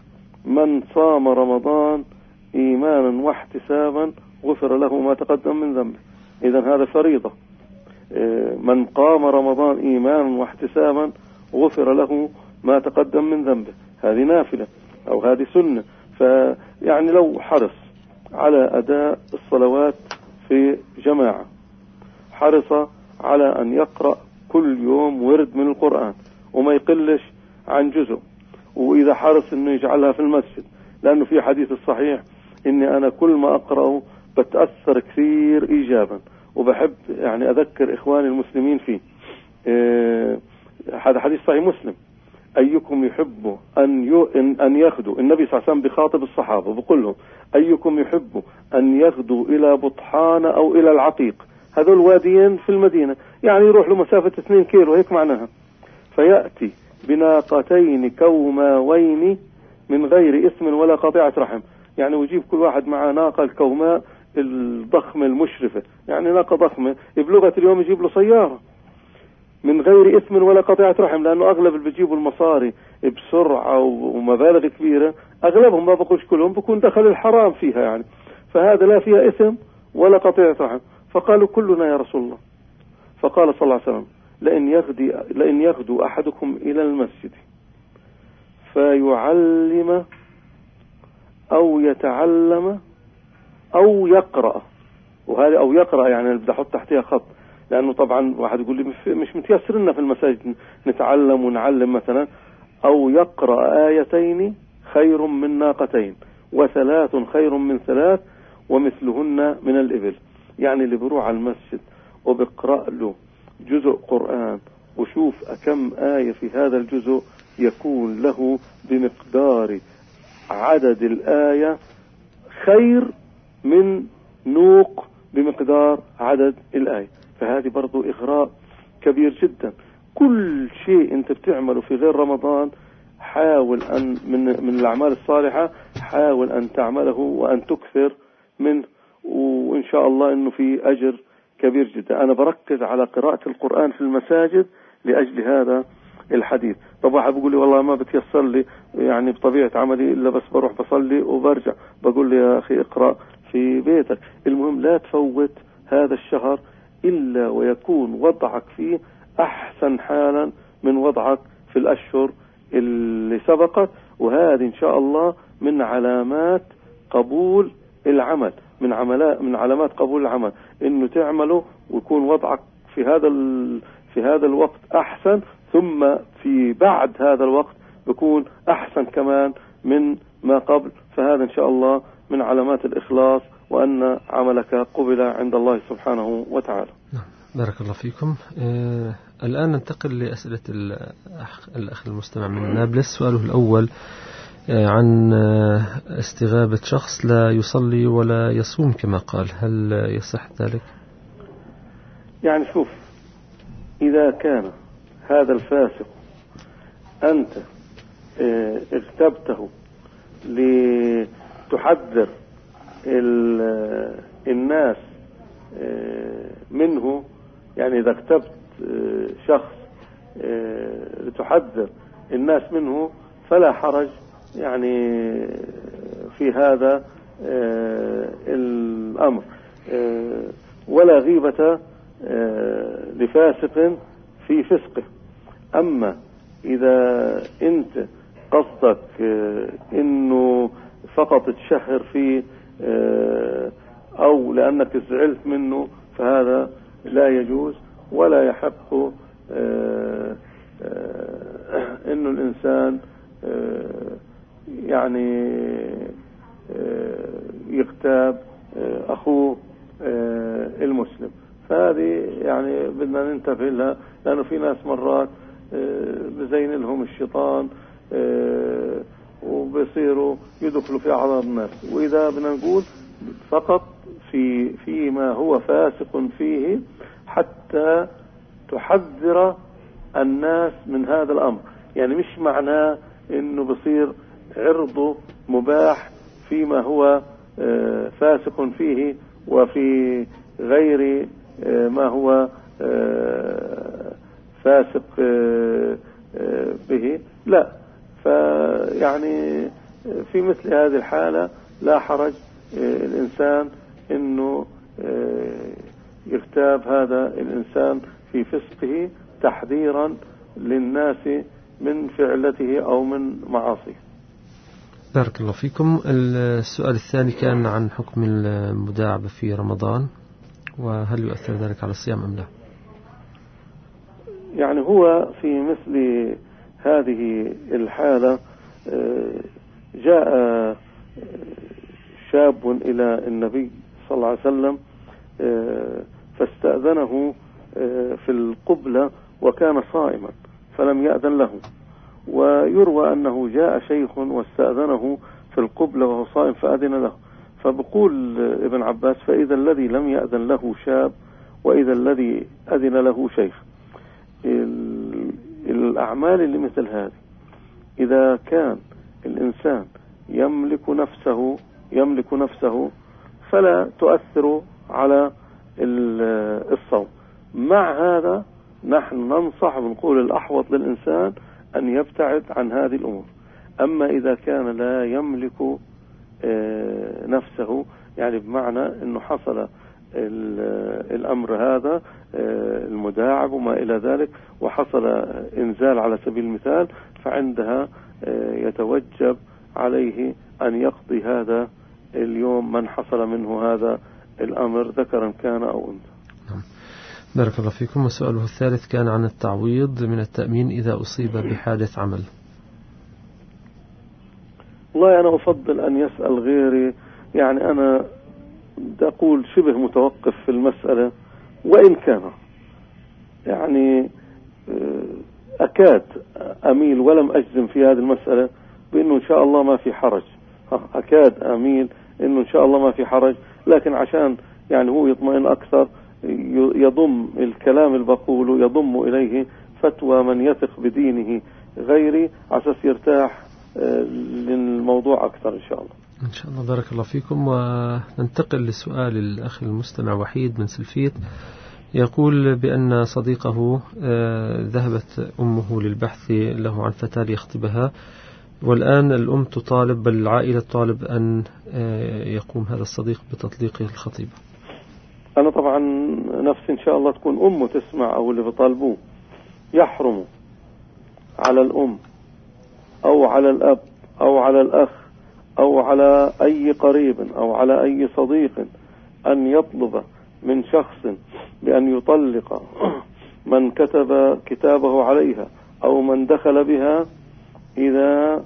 من صام رمضان إيمانا واحتسابا غفر له ما تقدم من ذنبه. إذن هذا فريضة. من قام رمضان إيمانا واحتسابا غفر له ما تقدم من ذنبه، هذه نافلة أو هذه سنة. فيعني لو حرص على أداء الصلوات في جماعة، حرص على أن يقرأ كل يوم ورد من القرآن وما يقلش عن جزء، وإذا حرص أنه يجعلها في المسجد، لأنه في حديث الصحيح إني أنا كل ما أقرأه بتأثر كثير إيجابا، وبحب يعني أذكر إخواني المسلمين فيه. إيه هذا حديث صحيح مسلم: أيكم يحب أن أن يغدو، النبي صلى الله عليه وسلم بخاطب الصحابة بقول لهم: أيكم يحب أن يغدو إلى بطحان أو إلى العقيق، هذول واديين في المدينة، يعني يروح له مسافة اثنين كيلو، هيك معناها، فيأتي بناقتين كوماوين من غير إثم ولا قطيعة رحم، يعني ويجيب كل واحد معه ناقة الكوماء الضخمة المشرفة، يعني ناقة ضخمة بلغة اليوم يجيب له سيارة، من غير إثم ولا قطيعة رحم، لأنه أغلب اللي بيجيبوا المصاري بسرعة ومبالغ كبيرة أغلبهم، ما بقولش كلهم، بكون دخل الحرام فيها يعني، فهذا لا فيها إثم ولا قطيعة رحم. فقالوا: كلنا يا رسول الله. فقال صلى الله عليه وسلم: لئن يغدي لئن يغدو أحدكم إلى المسجد فيعلم أو يتعلم أو يقرأ، وهذا أو يقرأ يعني بدي أحط تحتها خط، لأنه طبعا واحد يقول لي مش متيسر لنا في المساجد نتعلم ونعلم مثلا، أو يقرأ آيتين خير من ناقتين وثلاث خير من ثلاث ومثلهن من الإبل. يعني اللي بيروح على المسجد وبقرأ له جزء قرآن وشوف كم آية في هذا الجزء، يكون له بمقدار عدد الآية خير من نوق بمقدار عدد الآية. فهذه برضو إغراء كبير جدا. كل شيء انت بتعمله في غير رمضان حاول أن من, من الأعمال الصالحة حاول أن تعمله وأن تكثر منه، وإن شاء الله أنه في أجر كبير جدا. أنا بركز على قراءة القرآن في المساجد لأجل هذا الحديث. طب واحد بيقول لي والله ما بتيسر لي يعني بطبيعة عملي إلا بس بروح بصلي وبرجع، بقول لي يا أخي اقرأ في بيتك. المهم لا تفوت هذا الشهر إلا ويكون وضعك فيه أحسن حالا من وضعك في الأشهر اللي سبقت، وهذه إن شاء الله من علامات قبول العمل، من عملاء من علامات قبول العمل إنه تعمله ويكون وضعك في هذا في هذا الوقت أحسن، ثم في بعد هذا الوقت بيكون أحسن كمان من ما قبل. فهذا إن شاء الله من علامات الإخلاص وأن عملك قبل عند الله سبحانه وتعالى. بارك الله فيكم. آه الآن ننتقل لأسئلة الأخ, الأخ المستمع من نابلس. سؤاله الأول آه عن آه استغابة شخص لا يصلي ولا يصوم كما قال، هل يصح ذلك؟ يعني شوف، إذا كان هذا الفاسق أنت آه اغتبته لتحذر الناس منه، يعني إذا اغتبت شخص لتحذر الناس منه فلا حرج يعني في هذا الأمر، ولا غيبة لفاسق في فسقه. أما إذا أنت قصدك إنه فقط تشهر فيه أو لأنك زعلت منه فهذا لا يجوز، ولا يحق إنه الإنسان يعني يغتاب أخوه المسلم. فهذه يعني بدنا ننتبه لها، لأنه في ناس مرات بزين لهم الشيطان وبيصيروا يدخلوا في أعراض الناس. وإذا بدنا نقول فقط في فيما هو فاسق فيه حتى تحذر الناس من هذا الأمر، يعني مش معناه إنه بصير عرضه مباح فيما هو فاسق فيه وفي غير ما هو فاسق به، لا. فيعني في مثل هذه الحالة لا حرج الإنسان أنه يغتاب هذا الإنسان في فسقه تحذيرا للناس من فعلته أو من معاصيه. بارك الله فيكم. السؤال الثاني كان عن حكم المداعبة في رمضان، وهل يؤثر ذلك على الصيام أم لا؟ يعني هو في مثل هذه الحالة جاء شاب إلى النبي صلى الله عليه وسلم فاستأذنه في القبلة وكان صائما فلم يأذن له، ويروى أنه جاء شيخ واستأذنه في القبلة وهو صائم فأذن له. فبقول ابن عباس: فإذا الذي لم يأذن له شاب وإذا الذي أذن له شيخ. الأعمال اللي مثل هذه إذا كان الإنسان يملك نفسه يملك نفسه فلا تؤثر على الصوم. مع هذا نحن ننصح ونقول الأحوط للإنسان أن يبتعد عن هذه الأمور. أما إذا كان لا يملك نفسه، يعني بمعنى أنه حصل الأمر هذا المداعب وما إلى ذلك وحصل إنزال على سبيل المثال، فعندها يتوجب عليه أن يقضي هذا اليوم من حصل منه هذا الأمر ذكرا كان أو أنثى. بارك الله فيكم. وسؤاله الثالث كان عن التعويض من التأمين إذا أصيب بحادث عمل. والله أنا أفضل أن يسأل غيري، يعني أنا أقول شبه متوقف في المسألة، وإن كان يعني أكاد أميل ولم أجزم في هذه المسألة بأنه إن شاء الله ما في حرج. أكاد أميل أنه إن شاء الله ما في حرج، لكن عشان يعني هو يطمئن أكثر يضم الكلام اللي بقوله يضم إليه فتوى من يثق بدينه غيري عساس يرتاح للموضوع أكثر إن شاء الله. إن شاء الله. بارك الله فيكم. وننتقل لسؤال الأخ المستمع وحيد من سلفيت، يقول بأن صديقه ذهبت أمه للبحث له عن فتاة ليخطبها، والآن الأم تطالب بل العائلة تطالب أن يقوم هذا الصديق بتطليق الخطيبة. أنا طبعا نفسي إن شاء الله تكون أمه تسمع أو اللي بطالبوه. يحرم على الأم أو على الأب أو على الأخ أو على أي قريب أو على أي صديق أن يطلب من شخص بأن يطلق من كتب كتابه عليها أو من دخل بها إذا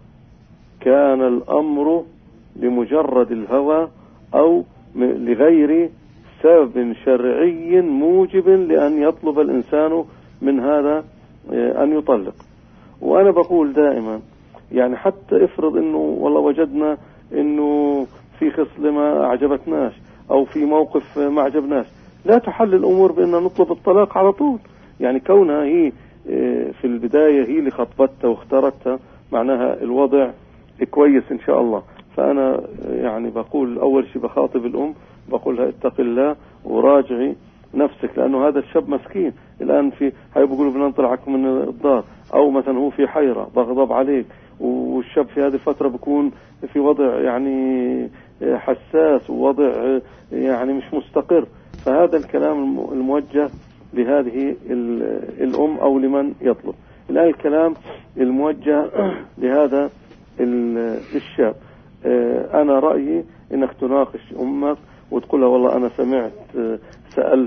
كان الأمر لمجرد الهوى أو لغير سبب شرعي موجب لأن يطلب الإنسان من هذا أن يطلق. وأنا بقول دائما يعني حتى افرض إنه والله وجدنا إنه في خصلة ما أعجبتناش أو في موقف ما عجبناش، لا تحل الأمور بأن نطلب الطلاق على طول. يعني كونها هي في البداية هي اللي خطبتها واختارتها معناها الوضع كويس إن شاء الله. فأنا يعني بقول أول شيء بخاطب الأم بقولها اتق الله وراجعي نفسك، لأنه هذا الشاب مسكين الآن في هاي بيقولوا بدنا نطلعك من الدار، أو مثلا هو في حيرة بغضب عليك، والشاب في هذه الفترة بيكون في وضع يعني حساس ووضع يعني مش مستقر. فهذا الكلام الموجه لهذه الأم أو لمن يطلب. الآن الكلام الموجه لهذا الشاب، أنا رأيي إنك تناقش أمك وتقولها والله أنا سمعت سألت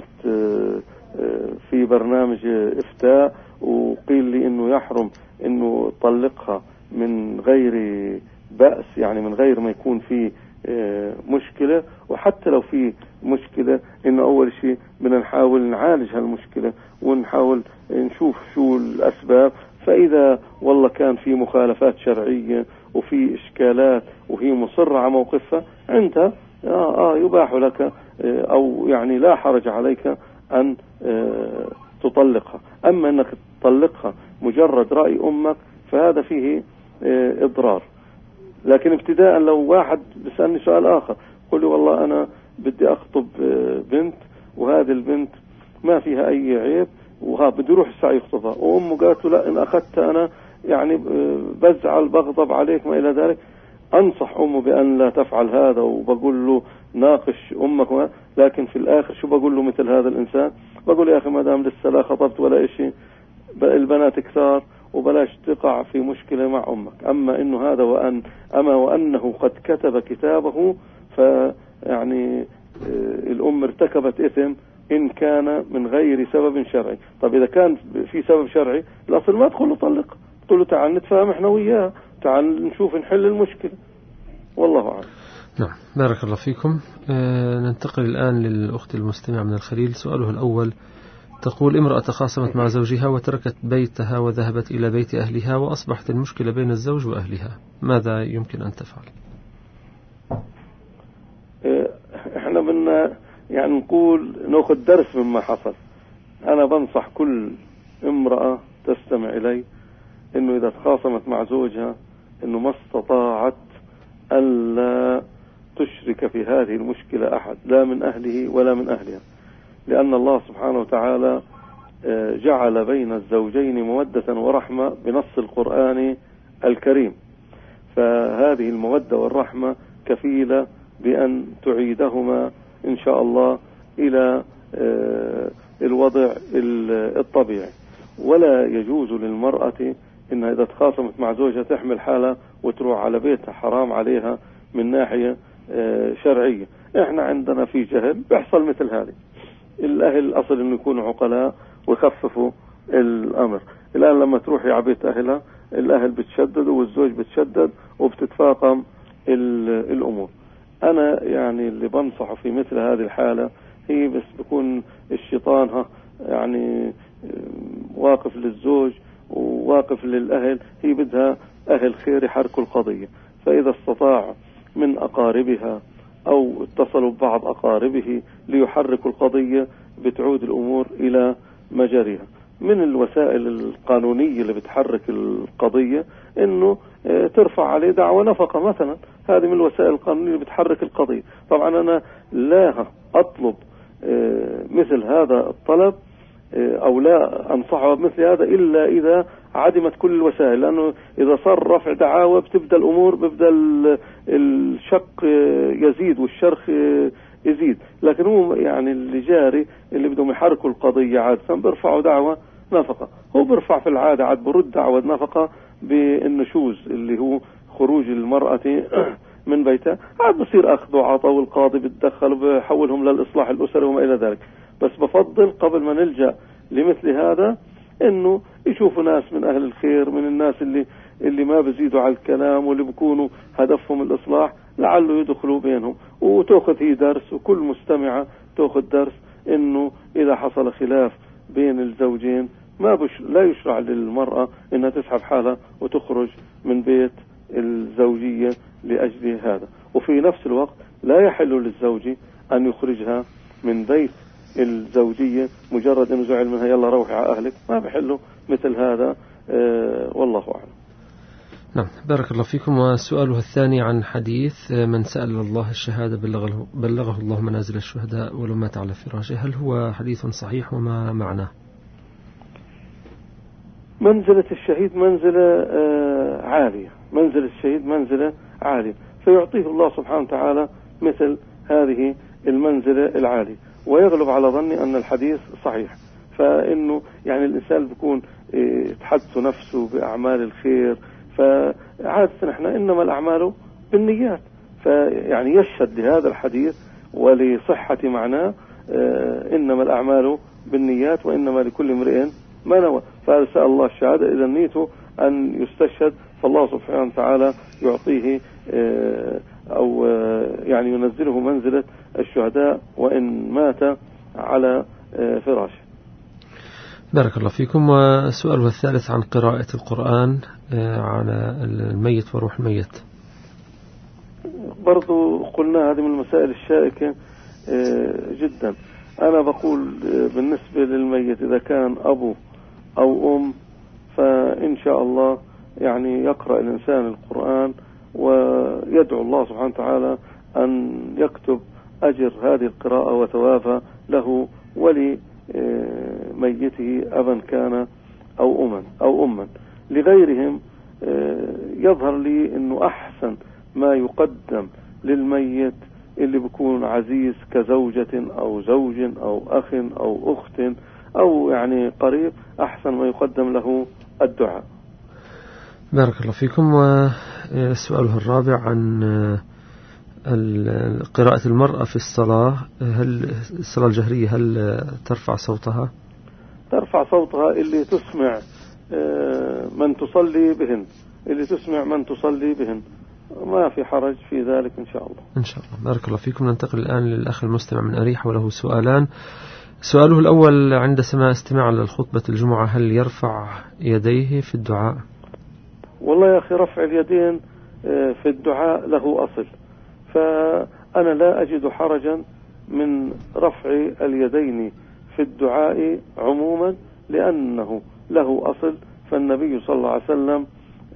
في برنامج إفتاء وقيل لي إنه يحرم إنه طلقها من غير بأس، يعني من غير ما يكون في مشكلة. وحتى لو في مشكلة إنه أول شيء بدنا نحاول نعالج هالمشكلة ونحاول نشوف شو الأسباب. فإذا والله كان في مخالفات شرعية وفي إشكالات وهي مصرة على موقفها عندها آه, آه يباح لك آه أو يعني لا حرج عليك أن آه تطلقها. أما أنك تطلقها مجرد رأي أمك فهذا فيه آه إضرار. لكن ابتداء لو واحد بيسألني سؤال آخر قل لي والله أنا بدي أخطب آه بنت وهذه البنت ما فيها أي عيب وها بدي روح الساعة يخطبها، وأمه قالت له لا إن أخذت أنا يعني بزعل بغضب عليك ما إلى ذلك، أنصح أمه بأن لا تفعل هذا، وبقول له ناقش أمك، لكن في الآخر شو بقول له مثل هذا الإنسان؟ بقول يا أخي ما دام لسه لا خطبت ولا إشي، البنات كثار وبلاش تقع في مشكلة مع أمك. أما إنه هذا وأن أما وأنه قد كتب كتابه، فيعني الأم ارتكبت إثم إن كان من غير سبب شرعي. طب إذا كان في سبب شرعي الأصل ما تقول له طلق، تقول له تعال نتفاهم إحنا وياه، تعال نشوف نحل المشكلة. والله أعلم. نعم، بارك الله فيكم. آه ننتقل الآن للأخت المستمع من الخليل. سؤاله الأول، تقول امرأة تخاصمت مع زوجها وتركت بيتها وذهبت إلى بيت أهلها، وأصبحت المشكلة بين الزوج وأهلها، ماذا يمكن أن تفعل؟ احنا بدنا يعني نقول ناخذ درس مما حصل. أنا بنصح كل امرأة تستمع إلي إنه إذا تخاصمت مع زوجها إنه ما استطاعت ألا تشرك في هذه المشكلة أحد، لا من أهله ولا من أهلها، لأن الله سبحانه وتعالى جعل بين الزوجين مودة ورحمة بنص القرآن الكريم، فهذه المودة والرحمة كفيلة بأن تعيدهما إن شاء الله إلى الوضع الطبيعي. ولا يجوز للمرأة إنها إذا تخاصمت مع زوجها تحمل حالها وتروح على بيتها، حرام عليها من ناحية شرعية. إحنا عندنا في جهل بيحصل مثل هذه. الأهل الأصل إنه يكونوا عقلاء ويخففوا الأمر. الآن لما تروحي على بيت أهلها الأهل بتشددوا والزوج بتشدد وبتتفاقم الأمور. أنا يعني اللي بنصحه في مثل هذه الحالة هي بس بيكون الشيطان ها يعني واقف للزوج وواقف للأهل، هي بدها أهل خير يحركوا القضية. فإذا استطاع من أقاربها أو اتصلوا ببعض أقاربه ليحركوا القضية بتعود الأمور إلى مجاريها. من الوسائل القانونية اللي بتحرك القضية إنه ترفع عليه دعوى نفقة مثلا، هذه من الوسائل القانونية اللي بتحرك القضية. طبعا أنا لا أطلب مثل هذا الطلب أو لا أنصحه بمثل هذا إلا إذا عدمت كل الوسائل، لأنه إذا صار رفع دعاوى بتبدأ الأمور ببدأ الشق يزيد والشرخ يزيد. لكن هو يعني اللي جاري اللي بدهم يحركوا القضية عادة بيرفعوا دعوى نفقة، هو بيرفع في العادة عاد برد دعوى نفقة بالنشوز اللي هو خروج المرأة من بيتها، عاد بصير أخذ وعطاء والقاضي بتدخل وبيحولهم للإصلاح الأسري وما إلى ذلك. بس بفضل قبل ما نلجأ لمثل هذا إنه يشوفوا ناس من أهل الخير، من الناس اللي اللي ما بزيدوا على الكلام واللي بيكونوا هدفهم الإصلاح، لعله يدخلوا بينهم. وتأخذ هي درس، وكل مستمعة تأخذ درس إنه إذا حصل خلاف بين الزوجين ما بش لا يشرع للمرأة إنها تسحب حالها وتخرج من بيت الزوجية لأجل هذا. وفي نفس الوقت لا يحل للزوج أن يخرجها من بيت الزوجية مجرد أنه زعل منها يلا روحي على أهلك، ما بحله مثل هذا. أه والله أعلم. نعم، بارك الله فيكم. وسؤاله الثاني عن حديث من سأل الله الشهادة بلغه, بلغه الله منازل الشهداء ولو مات على فراشه، هل هو حديث صحيح وما معناه؟ منزلة الشهيد منزلة آه عالية، منزلة الشهيد منزلة عالية، فيعطيه الله سبحانه وتعالى مثل هذه المنزلة العالية. ويغلب على ظني أن الحديث صحيح، فإنه يعني الإنسان بيكون يتحدث نفسه بأعمال الخير، فعادة احنا إنما الأعمال بالنيات، فيعني يشهد لهذا الحديث ولصحة معناه اه إنما الأعمال بالنيات وإنما لكل امرئ ما نوى. فسأل الله الشهادة إذا نيته أن يستشهد، فالله سبحانه وتعالى يعطيه اه أو اه يعني ينزله منزلة الشهداء وإن مات على اه فراشه. بارك الله فيكم. وسؤاله الثالث عن قراءة القرآن على الميت وروح الميت. برضو قلنا هذه من المسائل الشائكة جدا. أنا بقول بالنسبة للميت إذا كان أبو أو أم فإن شاء الله يعني يقرأ الإنسان القرآن ويدعو الله سبحانه وتعالى أن يكتب أجر هذه القراءة وثوابها له ولي ميته أبا كان أو أما أو أما. لغيرهم يظهر لي أنه أحسن ما يقدم للميت اللي بيكون عزيز كزوجة أو زوج أو أخ أو أخت أو يعني قريب، أحسن ما يقدم له الدعاء. بارك الله فيكم. وسؤاله الرابع عن قراءة المرأة في الصلاة، هل الصلاة الجهرية هل ترفع صوتها؟ ترفع صوتها اللي تسمع من تصلي بهن، اللي تسمع من تصلي بهن، ما في حرج في ذلك إن شاء الله. إن شاء الله. بارك الله فيكم. ننتقل الآن للأخ المستمع من أريحة وله سؤالان. سؤاله الأول: عند سماع استماع للخطبة الجمعة هل يرفع يديه في الدعاء؟ والله يا أخي، رفع اليدين في الدعاء له أصل، فأنا لا أجد حرجا من رفع اليدين في الدعاء عموما، لأنه له أصل. فالنبي صلى الله عليه وسلم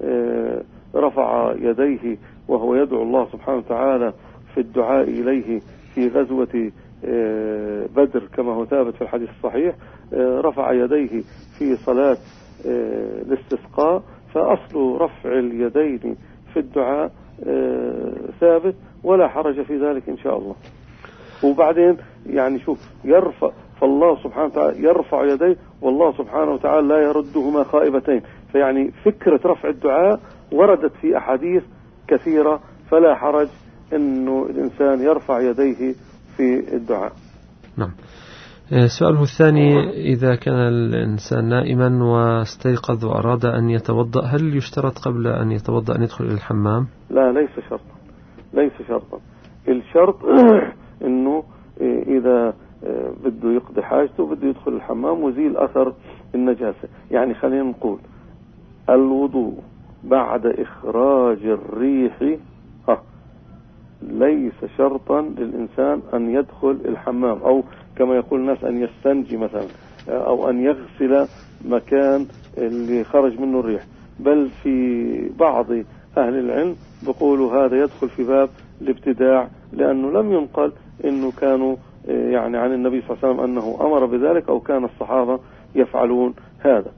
رفع يديه وهو يدعو الله سبحانه وتعالى في الدعاء إليه في غزوة بدر كما هو ثابت في الحديث الصحيح. رفع يديه في صلاة الاستسقاء، فأصل رفع اليدين في الدعاء ثابت ولا حرج في ذلك إن شاء الله. وبعدين يعني شوف، يرفع فالله سبحانه وتعالى يرفع يديه والله سبحانه وتعالى لا يردهما خائبتين، فيعني فكرة رفع الدعاء وردت في أحاديث كثيرة، فلا حرج إنه الإنسان يرفع يديه في الدعاء. نعم. سؤاله الثاني: إذا كان الإنسان نائما واستيقظ وأراد أن يتوضأ، هل يشترط قبل أن يتوضأ أن يدخل إلى الحمام؟ لا، ليس شرطا، ليس شرطا. الشرط إنه إذا بده يقضي حاجته بده يدخل الحمام ويزيل أثر النجاسة. يعني خلينا نقول الوضوء بعد إخراج الريح ها ليس شرطا للإنسان أن يدخل الحمام، أو كما يقول الناس أن يستنجي مثلا، أو أن يغسل مكان اللي خرج منه الريح. بل في بعض أهل العلم بيقولوا هذا يدخل في باب الابتداع، لأنه لم ينقل أنه كانوا يعني عن النبي صلى الله عليه وسلم أنه أمر بذلك أو كان الصحابة يفعلون هذا.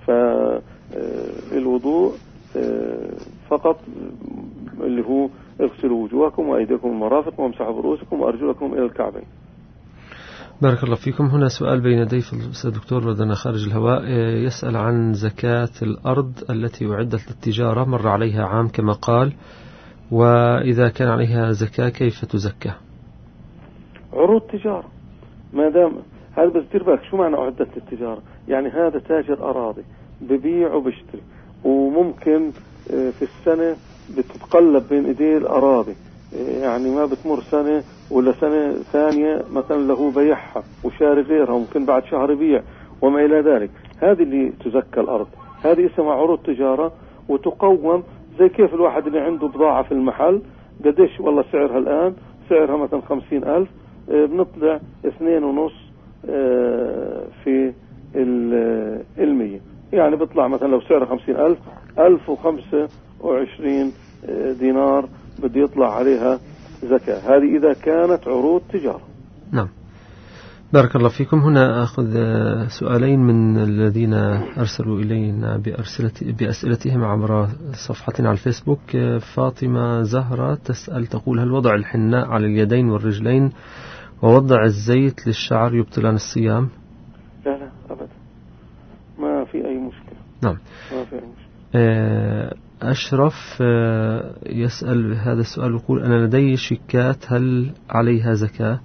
فالوضوء فقط اللي هو اغسلوا وجوهكم وأيديكم المرافق وامسحوا برؤوسكم وأرجلكم إلى الكعبين. بارك الله فيكم. هنا سؤال بين يدي الدكتور ودنا خارج الهواء، يسأل عن زكاة الأرض التي أعدت للتجارة، مر عليها عام كما قال، وإذا كان عليها زكاة كيف تزكى؟ عروض تجارة ما دام هذا، بس دير بالك شو معنى أعدت للتجارة؟ يعني هذا تاجر أراضي ببيع وبشتري، وممكن في السنة بتتقلب بين إيديه الأراضي، يعني ما بتمر سنة ولا سنة ثانية مثلا له بيعها وشاري غيرها، ممكن بعد شهر بيع وما إلى ذلك. هذه اللي تزكى الأرض، هذه اسمها عروض تجارة، وتقوم زي كيف الواحد اللي عنده بضاعة في المحل قديش والله سعرها الآن، سعرها مثلا خمسين ألف، بنطلع اثنين ونص في المية، يعني بيطلع مثلا لو سعرها خمسين ألف، ألف وخمسة وعشرين دينار بده يطلع عليها زكاة. هذه إذا كانت عروض تجارة. نعم. بارك الله فيكم. هنا أخذ سؤالين من الذين أرسلوا إلينا بأسئلتهم عبر صفحتنا على الفيسبوك. فاطمة زهرة تسأل تقول: هل وضع الحناء على اليدين والرجلين ووضع الزيت للشعر يبطلان الصيام؟ لا لا أبدا، ما في أي مشكلة. نعم. ما في أي مشكلة. أشرف يسأل هذا السؤال يقول: أنا لدي شيكات هل عليها زكاة؟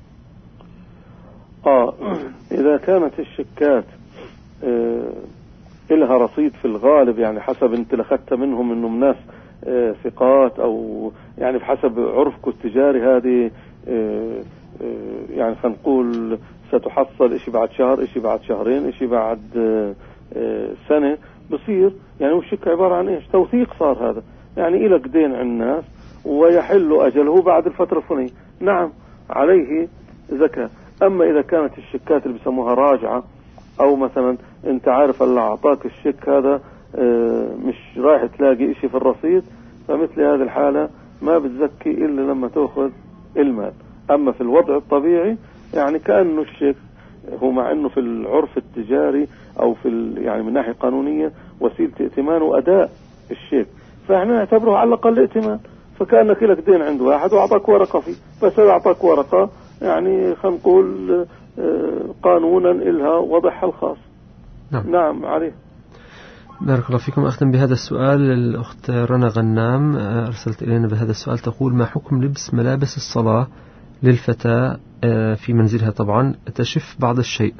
آه إذا كانت الشيكات آه إلها رصيد في الغالب، يعني حسب انت لخدت منهم انهم ناس آه ثقات، او يعني بحسب عرفك التجاري، هذه آه آه يعني خلينا نقول ستحصل اشي بعد شهر، اشي بعد شهرين، اشي بعد آه آه سنة بصير. يعني الشيك عبارة عن ايش؟ توثيق صار هذا، يعني إلك دين عن الناس ويحل أجله بعد الفترة الفلانية، نعم عليه زكاة. أما إذا كانت الشيكات اللي بسموها راجعة، أو مثلا أنت عارف اللي أعطاك الشيك هذا مش رايح تلاقي إشي في الرصيد، فمثل هذه الحالة ما بتزكي إلا لما تأخذ المال. أما في الوضع الطبيعي يعني كأنه الشيك هو، مع أنه في العرف التجاري أو في يعني من ناحية قانونية وسيلة ائتمان وأداء الشيك، فإحنا نعتبره على الأقل ائتمان، فكأنك لك دين عند واحد وأعطاك ورقة فيه، بس هذا أعطاك ورقة يعني خلينا نقول قانونا إلها وضعها الخاص. نعم, نعم عليه. بارك الله فيكم. أختم بهذا السؤال الأخت رنا غنام أرسلت إلينا بهذا السؤال، تقول: ما حكم لبس ملابس الصلاة للفتاة في منزلها طبعا تشف بعض الشيء؟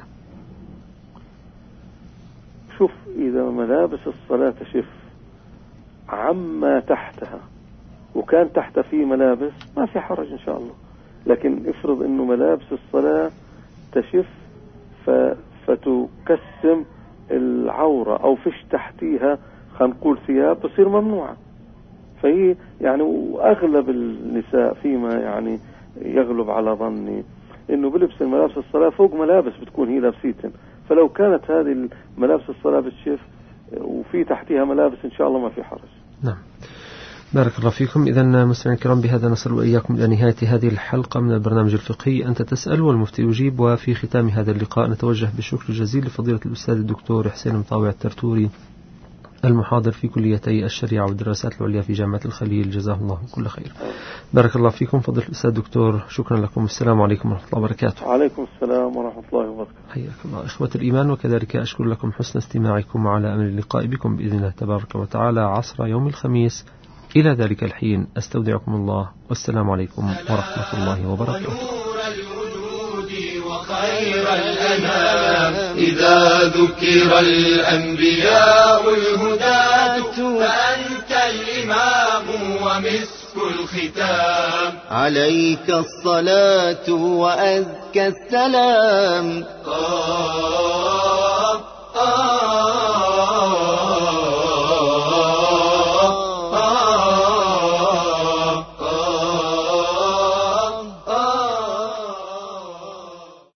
شوف، إذا ملابس الصلاة تشف عما تحتها وكان تحت فيه ملابس ما في حرج إن شاء الله، لكن افرض إنه ملابس الصلاة تشف فتكسم العورة أو فيش تحتيها خلينا نقول ثياب، تصير ممنوعة. فهي يعني وأغلب النساء فيما يعني يغلب على ظني إنه بلبس الملابس الصلاة فوق ملابس بتكون هي لابسيتن، فلو كانت هذه ملابس الصلاة بتشف وفي تحتها ملابس إن شاء الله ما في حرج. نعم، بارك الله فيكم. إذن مستمعين الكرام، بهذا نصل وإياكم إلى نهاية هذه الحلقة من البرنامج الفقهي أنت تسأل والمفتي يجيب. وفي ختام هذا اللقاء نتوجه بالشكر الجزيل لفضيلة الأستاذ الدكتور حسين مطاوع الترتوري المحاضر في كليتي الشريعة والدراسات العليا في جامعة الخليل، جزاه الله كل خير. بارك الله فيكم فضيلة الأستاذ الدكتور، شكرا لكم. السلام عليكم ورحمة الله وبركاته. وعليكم السلام ورحمة الله وبركاته. حياكم الله إخوة الإيمان، وكذلك أشكر لكم حسن استماعكم وعلى أمل اللقاء بكم بإذن الله تبارك وتعالى عصر يوم الخميس. إلى ذلك الحين أستودعكم الله، والسلام عليكم ورحمة الله وبركاته. وخير الأنام إذا ذكر الأنبياء الهداة فأنت الإمام ومسك الختام. عليك الصلاة وأزكى السلام.